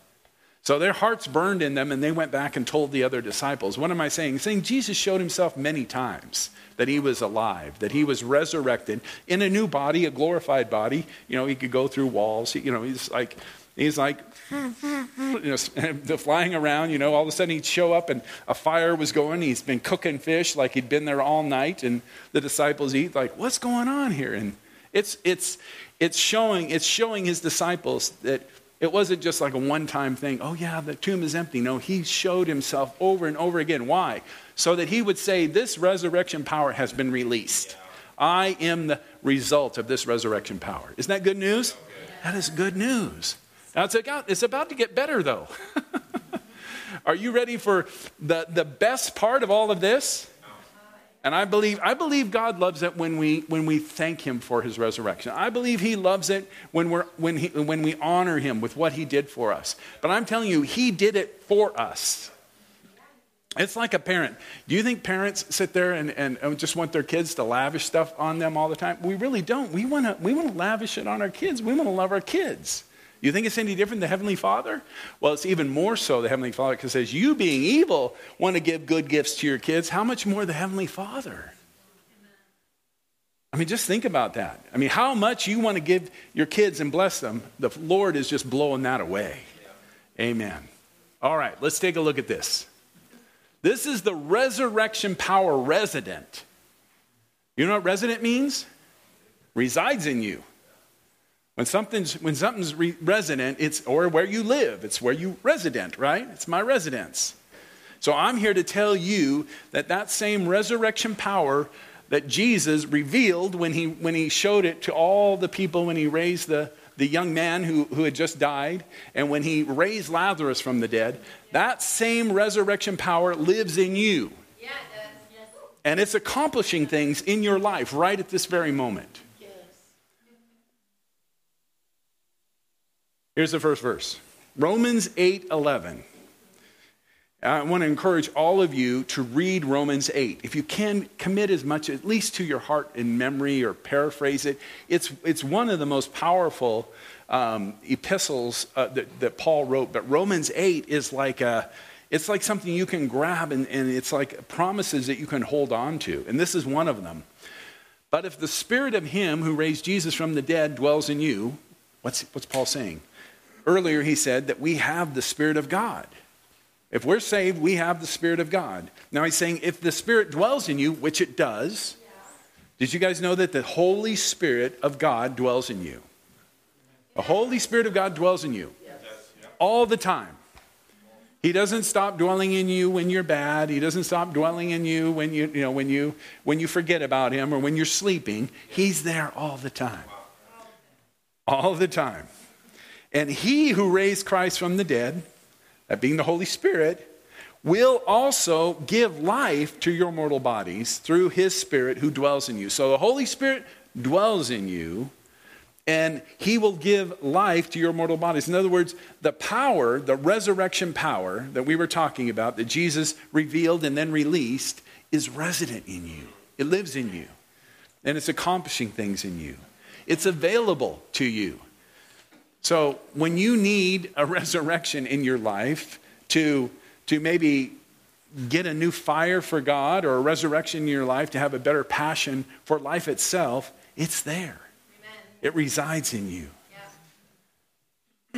So their hearts burned in them and they went back and told the other disciples. What am I saying? Saying Jesus showed himself many times that he was alive, that he was resurrected in a new body, a glorified body. You know, he could go through walls. You know, he's like... He's like, you know, flying around, you know, all of a sudden he'd show up and a fire was going. He's been cooking fish like he'd been there all night. And the disciples eat like, what's going on here? And it's it's it's showing it's showing his disciples that it wasn't just like a one-time thing. Oh, yeah, the tomb is empty. No, he showed himself over and over again. Why? So that he would say, this resurrection power has been released. I am the result of this resurrection power. Isn't that good news? That is good news. Now, it's about, it's about to get better, though. Are you ready for the, the best part of all of this? And I believe I believe God loves it when we when we thank him for his resurrection. I believe he loves it when we're when he when we honor him with what he did for us. But I'm telling you, he did it for us. It's like a parent. Do you think parents sit there and, and, and just want their kids to lavish stuff on them all the time? We really don't. We want to we want to lavish it on our kids. We want to love our kids. You think it's any different than the Heavenly Father? Well, it's even more so the Heavenly Father, because it says, you being evil want to give good gifts to your kids. How much more the Heavenly Father? I mean, just think about that. I mean, how much you want to give your kids and bless them, the Lord is just blowing that away. Amen. All right, let's take a look at this. This is the resurrection power resident. You know what resident means? Resides in you. When something's when something's re- resident, it's or where you live. It's where you resident, right? It's my residence. So I'm here to tell you that that same resurrection power that Jesus revealed when he when he showed it to all the people when he raised the, the young man who, who had just died, and when he raised Lazarus from the dead, that same resurrection power lives in you. Yeah, it does. Yes. And it's accomplishing things in your life right at this very moment. Yes. Here's the first verse. Romans eight eleven. I want to encourage all of you to read Romans eight. If you can, commit as much, at least to your heart in memory or paraphrase it. It's, it's one of the most powerful um, epistles uh, that, that Paul wrote. But Romans eight is like a, it's like something you can grab, and, and it's like promises that you can hold on to. And this is one of them. But if the spirit of him who raised Jesus from the dead dwells in you, what's, what's Paul saying? Earlier he said that we have the Spirit of God. If we're saved, we have the Spirit of God. Now he's saying if the Spirit dwells in you, which it does, did you guys know that the Holy Spirit of God dwells in you? The Holy Spirit of God dwells in you all the time. He doesn't stop dwelling in you when you're bad. He doesn't stop dwelling in you when you, you know, when you, when you forget about him or when you're sleeping. He's there all the time. All the time. And he who raised Christ from the dead, that being the Holy Spirit, will also give life to your mortal bodies through his Spirit who dwells in you. So the Holy Spirit dwells in you, and he will give life to your mortal bodies. In other words, the power, the resurrection power that we were talking about, that Jesus revealed and then released, is resident in you. It lives in you. And it's accomplishing things in you. It's available to you. So when you need a resurrection in your life to, to maybe get a new fire for God, or a resurrection in your life to have a better passion for life itself, it's there. Amen. It resides in you. Yeah.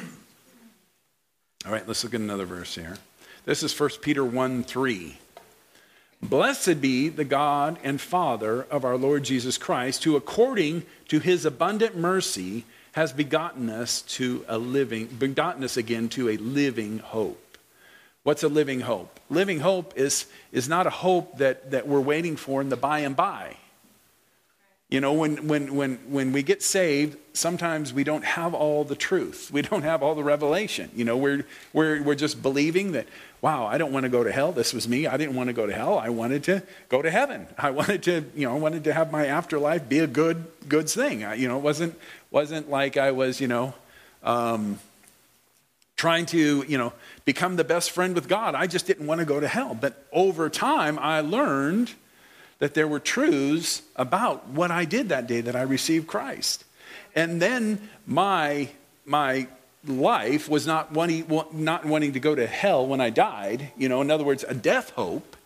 All right, let's look at another verse here. This is First Peter one three. Blessed be the God and Father of our Lord Jesus Christ, who according to his abundant mercy has begotten us to a living, begotten us again to a living hope. What's a living hope? Living hope is, is not a hope that, that we're waiting for in the by and by. You know, when, when, when, when we get saved, sometimes we don't have all the truth. We don't have all the revelation. You know, we're, we're, we're just believing that, wow, I don't want to go to hell. This was me. I didn't want to go to hell. I wanted to go to heaven. I wanted to, you know, I wanted to have my afterlife be a good, good thing. I, you know, it wasn't, wasn't like I was, you know, um, trying to, you know, become the best friend with God. I just didn't want to go to hell. But over time, I learned that there were truths about what I did that day that I received Christ. And then my my life was not wanting, not wanting to go to hell when I died. You know, in other words, a death hope.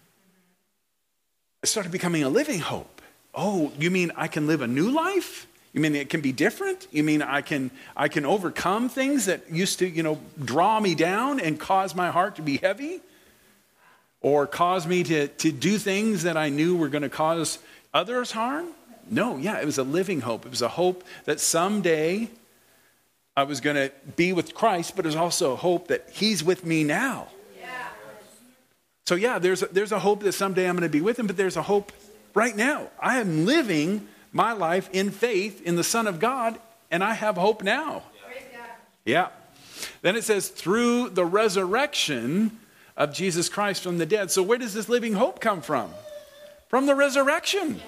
It started becoming a living hope. Oh, you mean I can live a new life? You mean it can be different? You mean I can I can overcome things that used to, you know, draw me down and cause my heart to be heavy? Or cause me to, to do things that I knew were going to cause others harm? No, yeah, it was a living hope. It was a hope that someday I was going to be with Christ, but it was also a hope that he's with me now. Yeah. So yeah, there's a, there's a hope that someday I'm going to be with him, but there's a hope right now. I am living my life in faith in the Son of God, and I have hope now. Yeah. Then it says, through the resurrection of Jesus Christ from the dead. So where does this living hope come from? From the resurrection.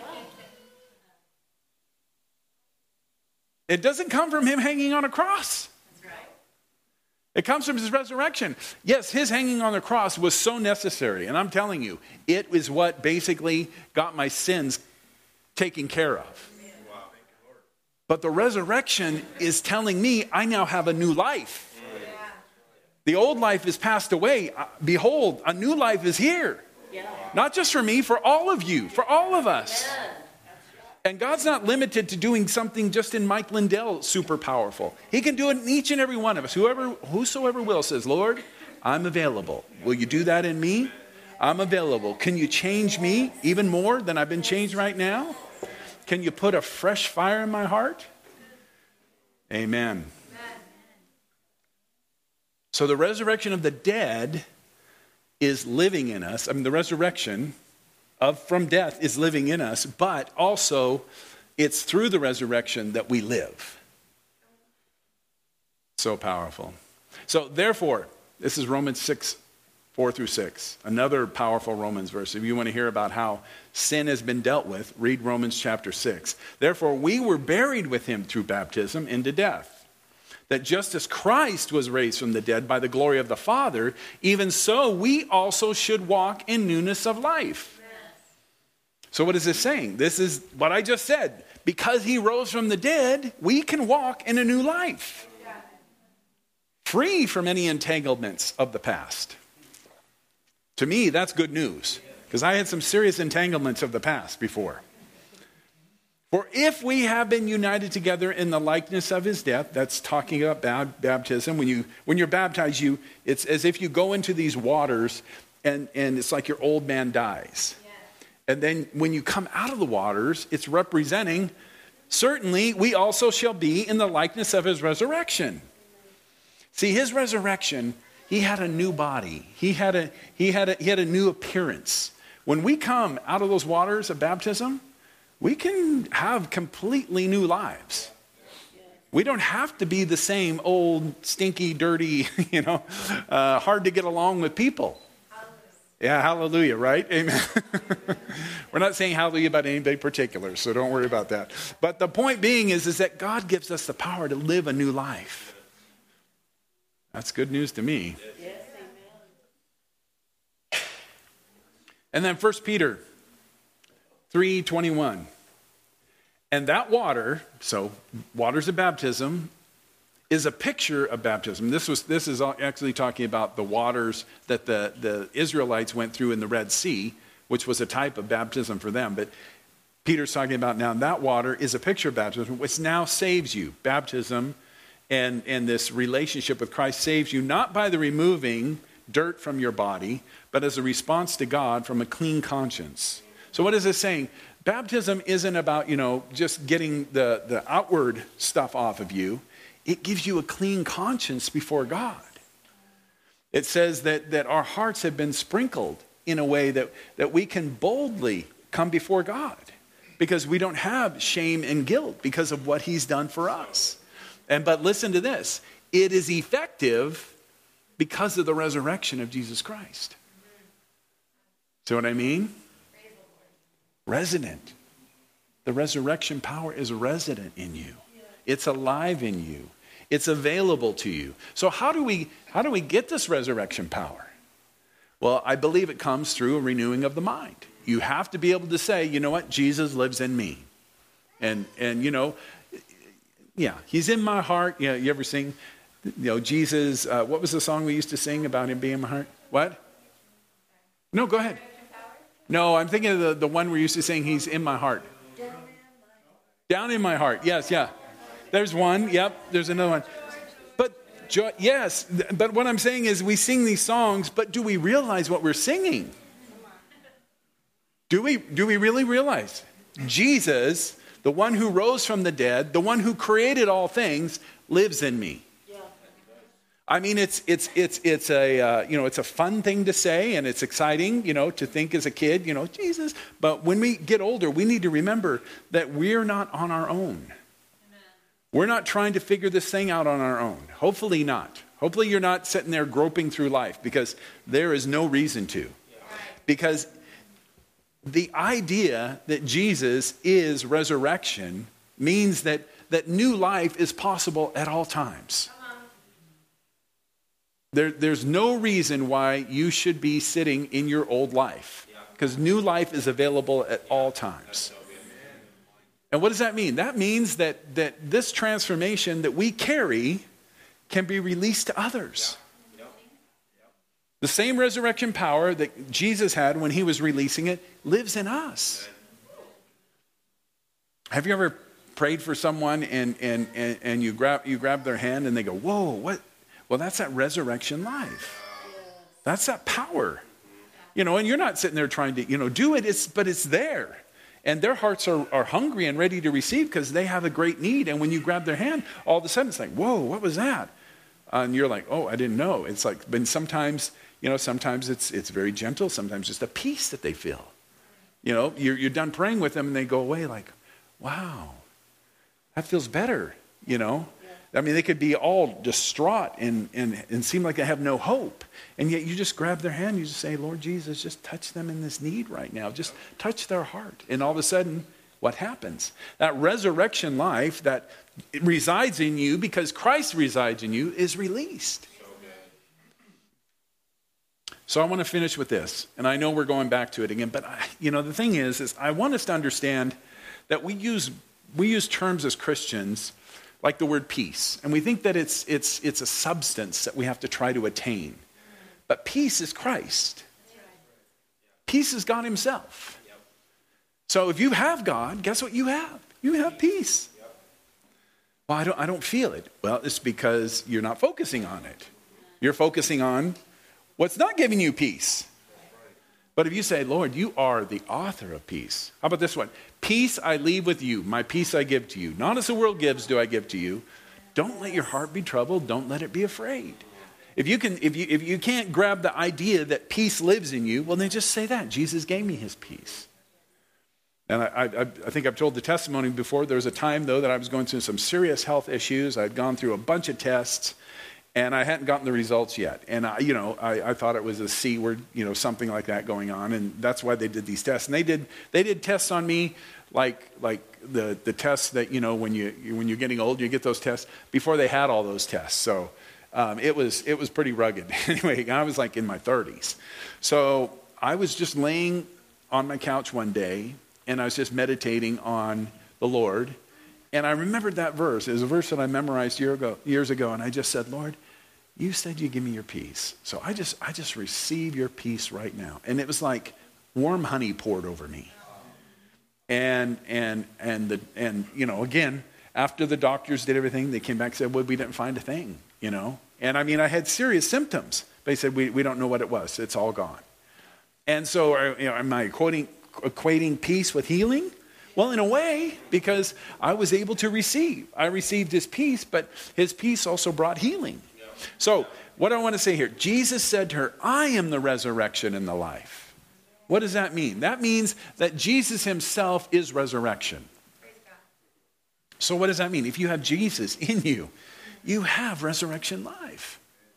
It doesn't come from him hanging on a cross. It comes from his resurrection. Yes, his hanging on the cross was so necessary. And I'm telling you, it is what basically got my sins taken care of. But the resurrection is telling me I now have a new life. The old life is passed away. Behold, a new life is here. Yeah. Not just for me, for all of you, for all of us. Yeah. And God's not limited to doing something just in Mike Lindell super powerful. He can do it in each and every one of us. Whoever, whosoever will says, Lord, I'm available. Will you do that in me? I'm available. Can you change me even more than I've been changed right now? Can you put a fresh fire in my heart? Amen. So the resurrection of the dead is living in us. I mean, the resurrection of from death is living in us, but also it's through the resurrection that we live. So powerful. So therefore, this is Romans six, four through six, another powerful Romans verse. If you want to hear about how sin has been dealt with, read Romans chapter six. Therefore, we were buried with him through baptism into death, that just as Christ was raised from the dead by the glory of the Father, even so we also should walk in newness of life. So what is this saying? This is what I just said. Because he rose from the dead, we can walk in a new life, free from any entanglements of the past. To me, that's good news, because I had some serious entanglements of the past before. For if we have been united together in the likeness of his death, that's talking about baptism. When you when you're baptized, you it's as if you go into these waters, and, and it's like your old man dies. And then when you come out of the waters, it's representing, certainly we also shall be in the likeness of his resurrection. See, his resurrection, he had a new body. He had a he had a he had a new appearance. When we come out of those waters of baptism, we can have completely new lives. We don't have to be the same old, stinky, dirty, you know, uh, hard to get along with people. Yeah, hallelujah, right? Amen. We're not saying hallelujah about anybody particular, so don't worry about that. But the point being is, is that God gives us the power to live a new life. That's good news to me. Yes, amen. And then First Peter three twenty-one. And that water, so waters of baptism, is a picture of baptism. This was this is actually talking about the waters that the, the Israelites went through in the Red Sea, which was a type of baptism for them. But Peter's talking about now that water is a picture of baptism, which now saves you. Baptism and, and this relationship with Christ saves you, not by the removing dirt from your body, but as a response to God from a clean conscience. So what is this saying? Baptism isn't about, you know, just getting the, the outward stuff off of you. It gives you a clean conscience before God. It says that, that our hearts have been sprinkled in a way that, that we can boldly come before God because we don't have shame and guilt because of what he's done for us. And but listen to this. It is effective because of the resurrection of Jesus Christ. See what I mean? Resident. The resurrection power is resident in you. It's alive in you. It's available to you. So how do we how do we get this resurrection power? Well, I believe it comes through a renewing of the mind. You have to be able to say, you know what, Jesus lives in me. And and you know, yeah, he's in my heart. Yeah, you ever sing, you know, Jesus, uh, what was the song we used to sing about him being in my heart? What? No, go ahead. No, I'm thinking of the, the one we used to sing, he's in my heart. Down in my heart. Yes, yeah. There's one. Yep. There's another one. But yes, but what I'm saying is we sing these songs, but do we realize what we're singing? Do we, do we really realize? Jesus, the one who rose from the dead, the one who created all things, lives in me. I mean, it's it's it's it's a uh, you know it's a fun thing to say, and it's exciting, you know, to think as a kid, you know, Jesus. But when we get older, we need to remember that we're not on our own. Amen. We're not trying to figure this thing out on our own. Hopefully not. Hopefully you're not sitting there groping through life, because there is no reason to. Because the idea that Jesus is resurrection means that that new life is possible at all times. There, there's no reason why you should be sitting in your old life, because new life is available at all times. And what does that mean? That means that, that this transformation that we carry can be released to others. The same resurrection power that Jesus had when he was releasing it lives in us. Have you ever prayed for someone and, and, and, and you grab you grab their hand and they go, whoa, what? Well, that's that resurrection life. That's that power. You know, and you're not sitting there trying to, you know, do it, it's, but it's there. And their hearts are, are hungry and ready to receive because they have a great need. And when you grab their hand, all of a sudden it's like, whoa, what was that? Uh, and you're like, oh, I didn't know. It's like, but sometimes, you know, sometimes it's it's very gentle. Sometimes just a peace that they feel. You know, you're, you're done praying with them and they go away like, wow, that feels better, you know. I mean, they could be all distraught and, and, and seem like they have no hope. And yet you just grab their hand, you just say, Lord Jesus, just touch them in this need right now. Just touch their heart. And all of a sudden, what happens? That resurrection life that resides in you because Christ resides in you is released. So I want to finish with this. And I know we're going back to it again. But, I, you know, the thing is, is I want us to understand that we use we use terms as Christians like the word peace. And we think that it's it's it's a substance that we have to try to attain. But peace is Christ. Peace is God himself. So if you have God, guess what you have? You have peace. Well, I don't I don't feel it. Well, it's because you're not focusing on it. You're focusing on what's not giving you peace. But if you say, Lord, you are the author of peace. How about this one? Peace I leave with you. My peace I give to you. Not as the world gives do I give to you. Don't let your heart be troubled. Don't let it be afraid. If you can, if you if you can't grab the idea that peace lives in you, well, then just say that. Jesus gave me his peace. And I, I, I think I've told the testimony before. There was a time, though, that I was going through some serious health issues. I'd gone through a bunch of tests. And I hadn't gotten the results yet. And, I, you know, I, I thought it was a C word, you know, something like that going on. And that's why they did these tests. And they did they did tests on me like like the, the tests that, you know, when, you, when you're getting old, you get those tests before they had all those tests. So um, it was it was pretty rugged. Anyway, I was like in my thirties. So I was just laying on my couch one day, and I was just meditating on the Lord. And I remembered that verse. It was a verse that I memorized year ago, years ago. And I just said, Lord, you said you give me your peace. So I just I just receive your peace right now. And it was like warm honey poured over me. And and and the and you know, again, after the doctors did everything, they came back and said, well, we didn't find a thing, you know. And I mean, I had serious symptoms. They said, we, we don't know what it was. It's all gone. And so you know, am I equating, equating peace with healing? Well, in a way, because I was able to receive. I received his peace, but his peace also brought healing. So what I want to say here, Jesus said to her, I am the resurrection and the life. What does that mean? That means that Jesus himself is resurrection. So what does that mean? If you have Jesus in you, you have resurrection life.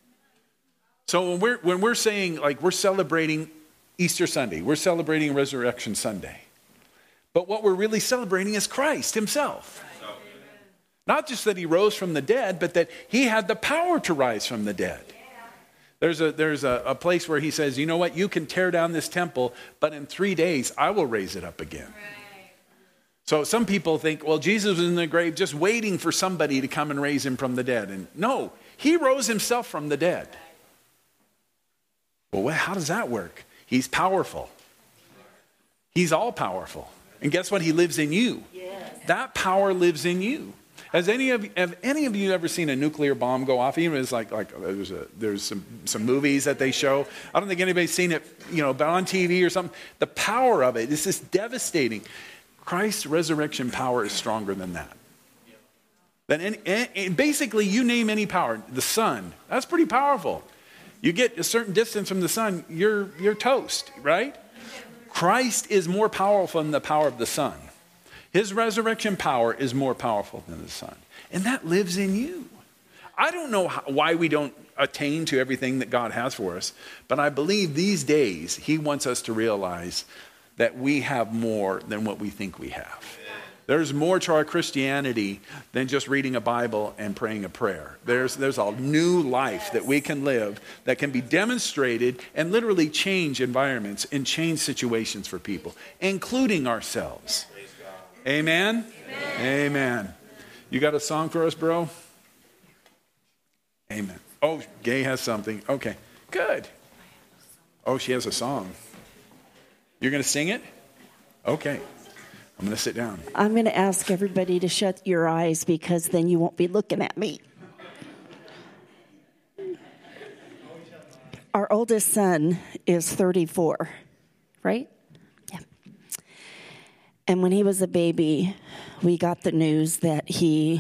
So when we're, when we're saying, like, we're celebrating Easter Sunday, we're celebrating Resurrection Sunday. But what we're really celebrating is Christ himself. Not just that he rose from the dead, but that he had the power to rise from the dead. There's a there's a, a place where he says, you know what, you can tear down this temple, but in three days I will raise it up again. So some people think, well, Jesus was in the grave just waiting for somebody to come and raise him from the dead. And no, he rose himself from the dead. Well, how does that work? He's powerful. He's all powerful. And guess what? He lives in you. Yes. That power lives in you. Has any of have any of you ever seen a nuclear bomb go off? Even it's like like there's a there's some some movies that they show. I don't think anybody's seen it, you know, but on T V or something. The power of it is just devastating. Christ's resurrection power is stronger than that. Then any, any, basically you name any power, the sun. That's pretty powerful. You get a certain distance from the sun, you're you're toast, right? Christ is more powerful than the power of the sun. His resurrection power is more powerful than the sun. And that lives in you. I don't know how, why we don't attain to everything that God has for us, but I believe these days he wants us to realize that we have more than what we think we have. There's more to our Christianity than just reading a Bible and praying a prayer. There's, there's a new life that we can live that can be demonstrated and literally change environments and change situations for people, including ourselves. Amen? Amen? Amen. You got a song for us, bro? Amen. Oh, Gay has something. Okay, good. Oh, she has a song. You're going to sing it? Okay. I'm going to sit down. I'm going to ask everybody to shut your eyes because then you won't be looking at me. Our oldest son is thirty-four, right? Yeah. And when he was a baby, we got the news that he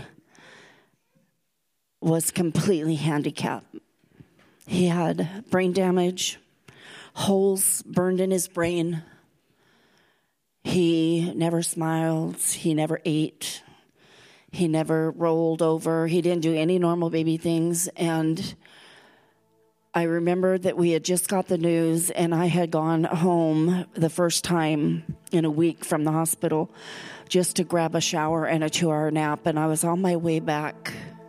was completely handicapped. He had brain damage, holes burned in his brain. He never smiled. He never ate. He never rolled over. He didn't do any normal baby things. And I remember that we had just got the news, and I had gone home the first time in a week from the hospital just to grab a shower and a two-hour nap. And I was on my way back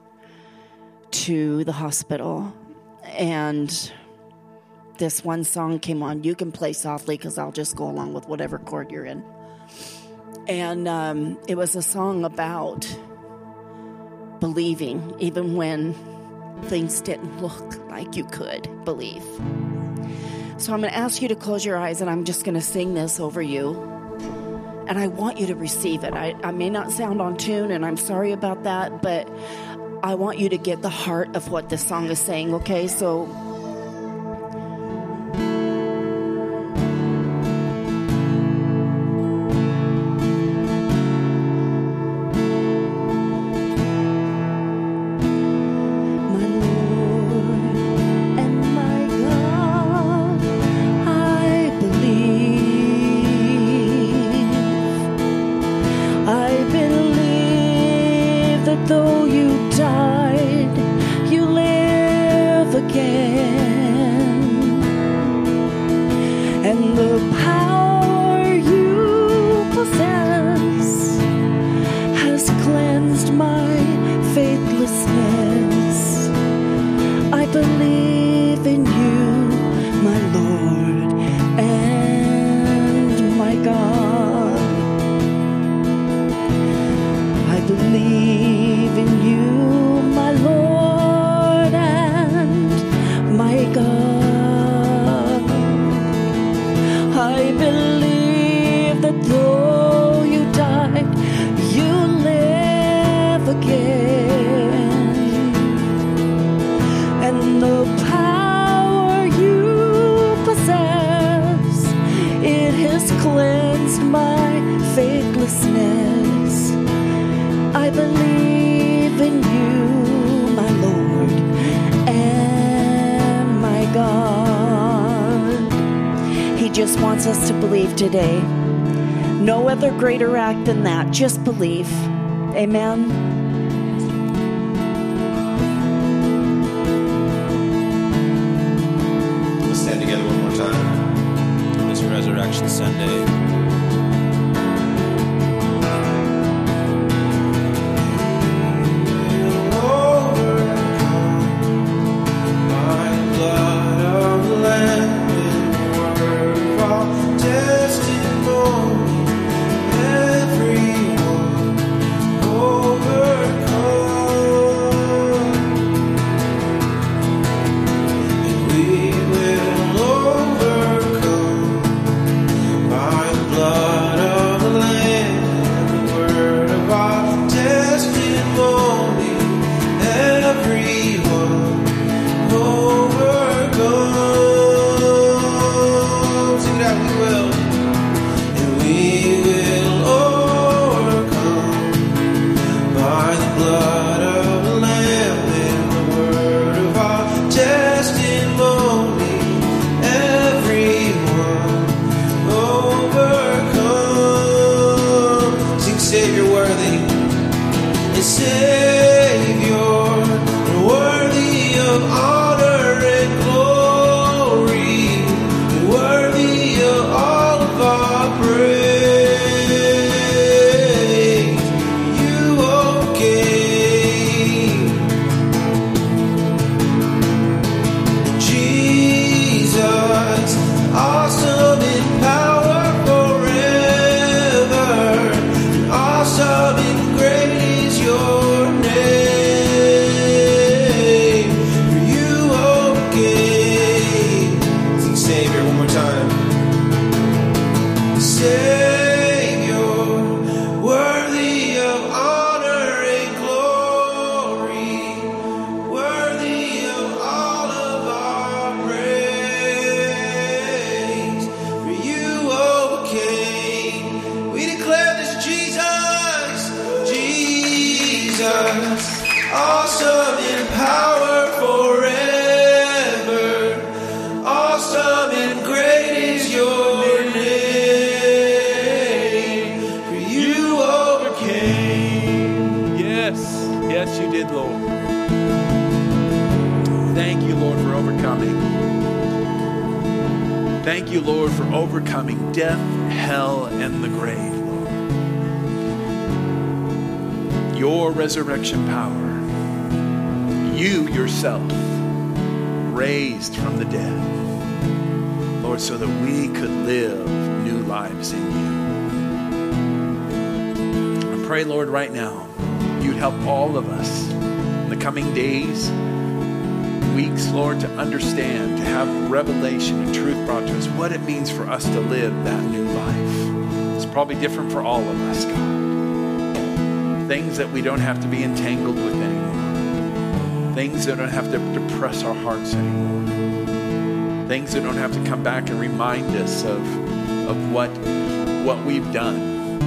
to the hospital, and this one song came on. You can play softly because I'll just go along with whatever chord you're in. And um, it was a song about believing even when things didn't look like you could believe. So I'm going to ask you to close your eyes, and I'm just going to sing this over you. And I want you to receive it. I, I may not sound on tune, and I'm sorry about that, but I want you to get the heart of what this song is saying, okay? So today. No other greater act than that. Just believe. Amen. Let's stand together one more time. This Resurrection Sunday. Awesome in power forever. Awesome and great is your name. Yes. Yes, you did, Lord. Thank you, Lord, for overcoming. Thank you, Lord, for overcoming death, hell, and the grave, Lord. Your resurrection power. You yourself raised from the dead, Lord, so that we could live new lives in you. I pray, Lord, right now, you'd help all of us in the coming days, weeks, Lord, to understand, to have revelation and truth brought to us, what it means for us to live that new life. It's probably different for all of us, God. Things that we don't have to be entangled with anymore. Things that don't have to depress our hearts anymore. Things that don't have to come back and remind us of, of what, what we've done.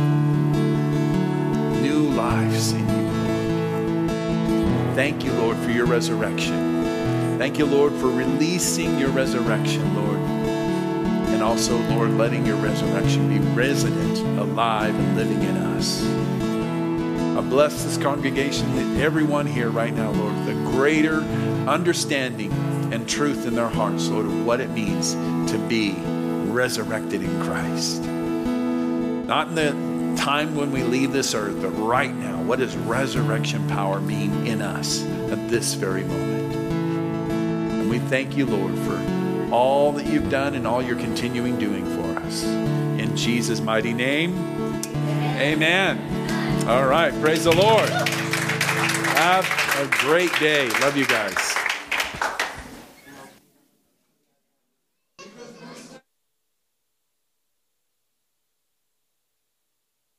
New lives in you. Thank you, Lord, for your resurrection. Thank you, Lord, for releasing your resurrection, Lord. And also, Lord, letting your resurrection be resident, alive, and living in us. I bless this congregation and everyone here right now, Lord, with a greater understanding and truth in their hearts, Lord, of what it means to be resurrected in Christ. Not in the time when we leave this earth, but right now. What does resurrection power mean in us at this very moment? And we thank you, Lord, for all that you've done and all you're continuing doing for us. In Jesus' mighty name, amen. All right, praise the Lord. Have a great day. Love you guys.